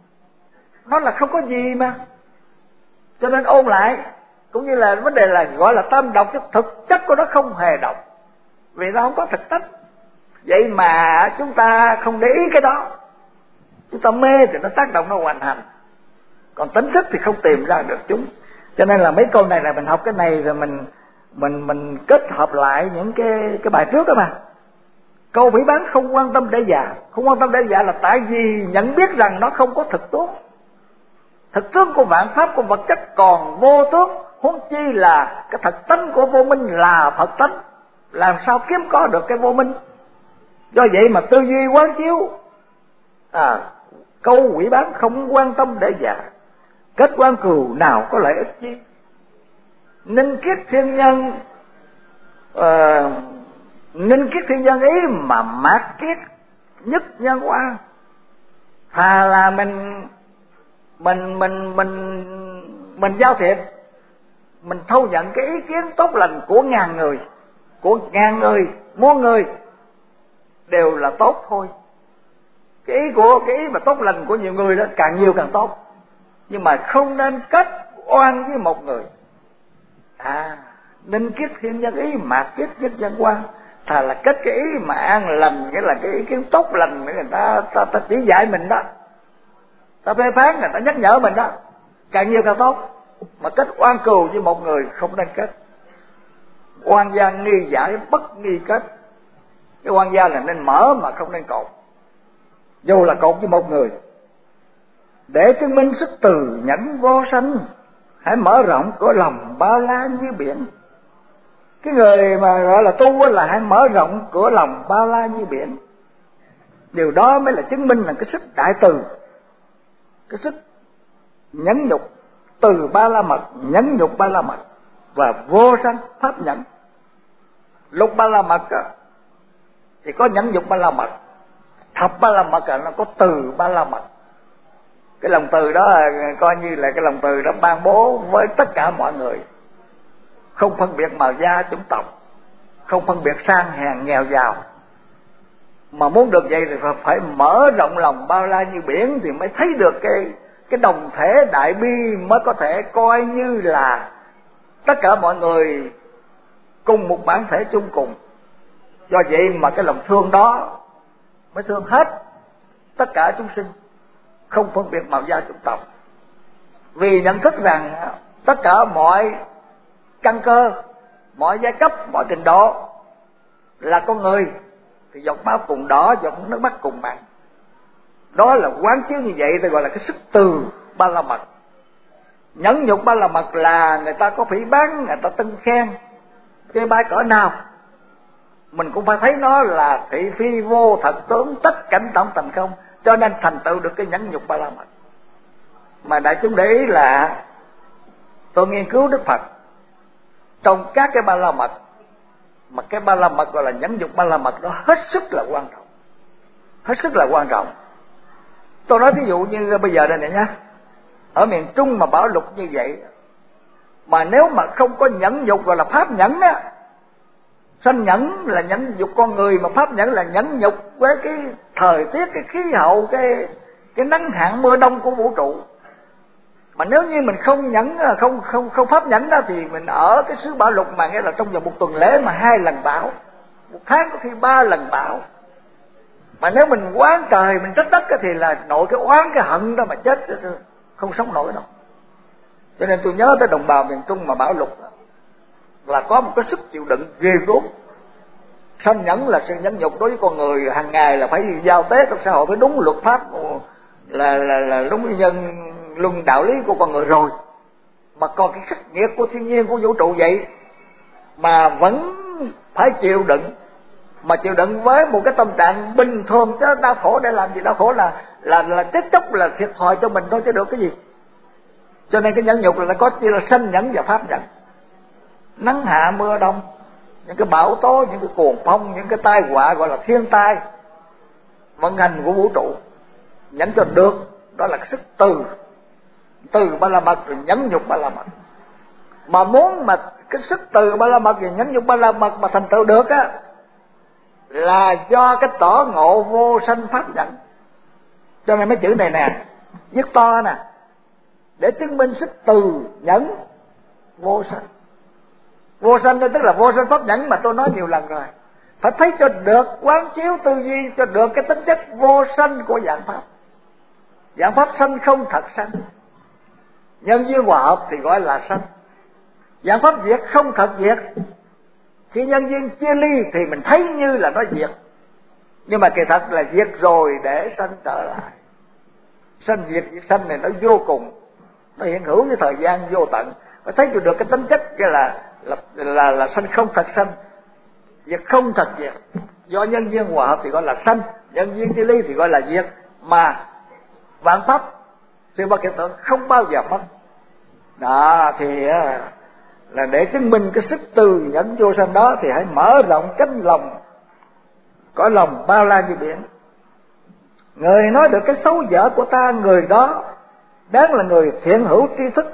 nó là không có gì mà. Cho nên ôn lại, cũng như là vấn đề là gọi là tam độc, chứ thực chất của nó không hề độc, vì nó không có thực chất. Vậy mà chúng ta không để ý cái đó, chúng ta mê thì nó tác động, nó hoàn thành, còn tính thức thì không tìm ra được chúng. Cho nên là mấy câu này là mình học cái này rồi mình mình mình kết hợp lại những cái cái bài trước đó mà. Câu phỉ báng không quan tâm để dạ, không quan tâm để dạ là tại vì nhận biết rằng nó không có thực tướng. Thực tướng của vạn pháp, của vật chất còn vô tướng, huống chi là cái thật tánh của vô minh là Phật tánh, làm sao kiếm có được cái vô minh. Do vậy mà tư duy quán chiếu à, câu quỷ bán không quan tâm để dạ, kết quan cừu nào có lợi ích chi. Ninh kiết thiên nhân uh, ninh kiết thiên nhân ý mà mát kiết nhất nhân oan. Thà là mình mình mình mình mình giao thiệp, mình thâu nhận cái ý kiến tốt lành của ngàn người, của ngàn người, muôn người đều là tốt thôi. Cái ý của cái ý mà tốt lành của nhiều người đó càng nhiều càng tốt, nhưng mà không nên kết oan với một người. À, nên kiết thiên nhân ý mà kiết nhất nhân oan. Thà là kết cái ý mà an lành, nghĩa là cái ý kiến tốt lành để người ta, ta ta chỉ dạy mình đó, ta phê phán, người ta nhắc nhở mình đó, càng nhiều càng tốt. Mà kết oan cừu với một người không nên kết. Oan gia nghi giải bất nghi kết. Cái oan gia là nên mở mà không nên cột, dù là cột với một người. Để chứng minh sức từ nhẫn vô sanh, hãy mở rộng cửa lòng bao la như biển. Cái người mà gọi là tu là hãy mở rộng cửa lòng bao la như biển. Điều đó mới là chứng minh là cái sức đại từ, cái sức nhẫn nhục từ ba la mật, nhẫn nhục ba la mật và vô sanh pháp nhẫn. Lục ba la mật á, thì có nhẫn nhục ba la mật, thập ba la mật là nó có từ ba la mật. Cái lòng từ đó là, coi như là cái lòng từ đó ban bố với tất cả mọi người, không phân biệt màu da chủng tộc, không phân biệt sang hèn nghèo giàu. Mà muốn được vậy thì phải mở rộng lòng bao la như biển thì mới thấy được cái cái đồng thể đại bi, mới có thể coi như là tất cả mọi người cùng một bản thể chung cùng. Do vậy mà cái lòng thương đó mới thương hết tất cả chúng sinh, không phân biệt màu da chủng tộc. Vì nhận thức rằng tất cả mọi căn cơ, mọi giai cấp, mọi trình độ là con người, thì giọt máu cùng đỏ, giọt nước mắt cùng mặn. Đó là quán chiếu như vậy thì gọi là cái sức từ ba la mật. Nhẫn nhục ba la mật là người ta có phỉ báng, người ta tưng khen, chê bai cỡ nào mình cũng phải thấy nó là thị phi vô thật tướng, tất cảnh tổng thành không, cho nên thành tựu được cái nhẫn nhục ba la mật. Mà đại chúng để ý là tôi nghiên cứu Đức Phật trong các cái ba la mật, mà cái ba la mật gọi là nhẫn nhục ba la mật đó hết sức là quan trọng, hết sức là quan trọng. Tôi nói ví dụ như bây giờ đây này nhá, ở miền Trung mà bão lụt như vậy, mà nếu mà không có nhẫn nhục gọi là pháp nhẫn á, sanh nhẫn là nhẫn nhục con người, mà pháp nhẫn là nhẫn nhục với cái thời tiết, cái khí hậu, cái cái nắng hạn mưa đông của vũ trụ. Mà nếu như mình không nhẫn, không không không pháp nhẫn đó, thì mình ở cái xứ bão lụt mà nghĩa là trong vòng một tuần lễ mà hai lần bão, một tháng có khi ba lần bão. Mà nếu mình oán trời, mình trách đất thì là nội cái oán cái hận đó mà chết, không sống nổi đâu. Cho nên tôi nhớ tới đồng bào miền Trung mà bão lụt là có một cái sức chịu đựng ghê gớm. Sanh nhẫn là sự nhẫn nhục đối với con người, hàng ngày là phải giao tế trong xã hội phải đúng luật pháp, là là là đúng nhân luân đạo lý của con người rồi. Mà còn cái khắc nghiệt của thiên nhiên, của vũ trụ vậy mà vẫn phải chịu đựng, mà chịu đựng với một cái tâm trạng bình thường, chứ đau khổ để làm gì? Đau khổ là là là chết chóc là thiệt thòi cho mình thôi chứ được cái gì. Cho nên cái nhẫn nhục là có chỉ là sanh nhẫn và pháp nhẫn. Nắng hạ mưa đông, những cái bão tố, những cái cuồng phong, những cái tai họa gọi là thiên tai vận hành của vũ trụ, nhẫn cho được, đó là cái sức từ từ ba la mật rồi nhẫn nhục ba la mật. Mà muốn mà cái sức từ ba la mật và nhẫn nhục ba la mật mà thành tựu được á, là do cái tỏ ngộ vô sanh pháp nhẫn. Cho nên mấy chữ này nè viết to nè, để chứng minh sức từ nhẫn vô sanh. Vô sanh đó tức là vô sanh pháp nhẫn mà tôi nói nhiều lần rồi. Phải thấy cho được, quán chiếu tư duy cho được cái tính chất vô sanh của dạng pháp. Dạng pháp sanh không thật sanh, nhân duyên hòa hợp thì gọi là sanh. Dạng pháp diệt không thật diệt, khi nhân duyên chia ly thì mình thấy như là nó diệt, nhưng mà kỳ thật là diệt rồi để sanh trở lại. Sanh diệt diệt sanh này nó vô cùng, nó hiện hữu với thời gian vô tận. Phải thấy cho được cái tính chất cái là là là, là sanh không thật sanh, diệt không thật diệt. Do nhân duyên hòa hợp thì gọi là sanh, nhân duyên chia ly thì gọi là diệt. Mà vạn pháp siêu ba hiện tượng không bao giờ mất. Đó thì là để chứng minh cái sức từ nhẫn vô sanh đó thì hãy mở rộng cánh lòng, cõi lòng bao la như biển. Người nói được cái xấu dở của ta, người đó đáng là người thiện hữu tri thức.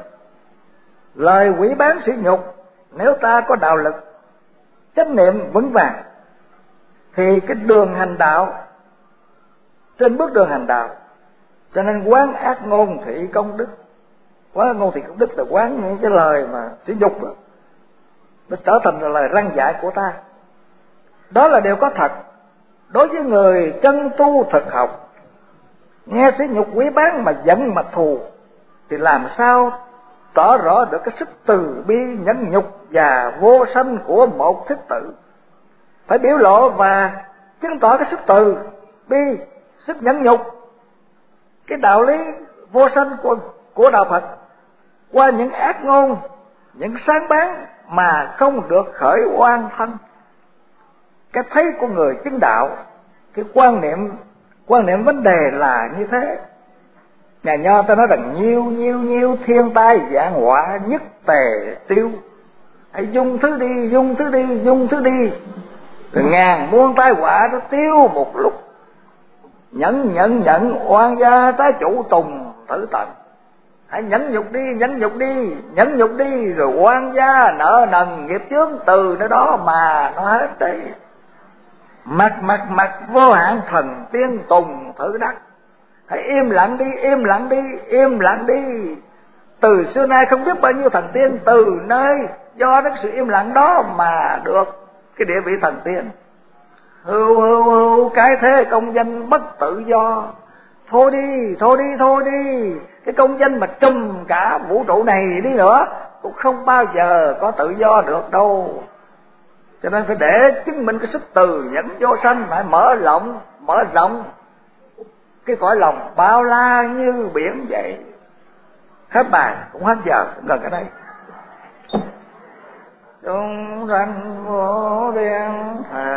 Lời quỷ bán sỉ nhục, nếu ta có đạo lực, chánh niệm vững vàng, thì cái đường hành đạo, trên bước đường hành đạo. Cho nên quán ác ngôn thị công đức. Quán ác ngôn thị công đức là quán những cái lời mà sỉ nhục đó, nó trở thành là lời răn dạy của ta. Đó là điều có thật. Đối với người chân tu thực học, nghe sỉ nhục quý bán mà giận mà thù, thì làm sao tỏ rõ được cái sức từ bi nhẫn nhục và vô sanh của một thức tử. Phải biểu lộ và chứng tỏ cái sức từ bi, sức nhẫn nhục, cái đạo lý vô sanh của, của đạo Phật qua những ác ngôn, những sáng bán mà không được khởi oan thân. Cái thấy của người chứng đạo, cái quan niệm quan niệm vấn đề là như thế. Nhà nho ta nói rằng nhiêu nhiêu nhiêu thiên tai vạn họa nhất tề tiêu. Hãy dung thứ đi, dung thứ đi, dung thứ đi, rồi ngàn muôn tai họa nó tiêu một lúc. Nhẫn nhẫn nhẫn oan gia trái chủ tùng tử tận. Hãy nhẫn nhục đi, nhẫn nhục đi, nhẫn nhục đi, rồi oan gia nợ nần nghiệp chướng từ nơi đó mà nó hết đấy. Mặt mặt mặt vô hạn thần tiên tùng thử đắc. Hãy im lặng đi, im lặng đi, im lặng đi. Từ xưa nay không biết bao nhiêu thần tiên từ nơi do cái sự im lặng đó mà được cái địa vị thần tiên. Hưu hưu hưu cái thế công danh bất tự do. Thôi đi, thôi đi, thôi đi. Cái công danh mà trùm cả vũ trụ này đi nữa cũng không bao giờ có tự do được đâu. Cho nên phải để chứng minh cái sức từ nhẫn vô sanh, phải mở rộng, mở rộng cái cõi lòng bao la như biển vậy. Hết bài cũng hết giờ, gần ở đây. Chúng sanh vô biên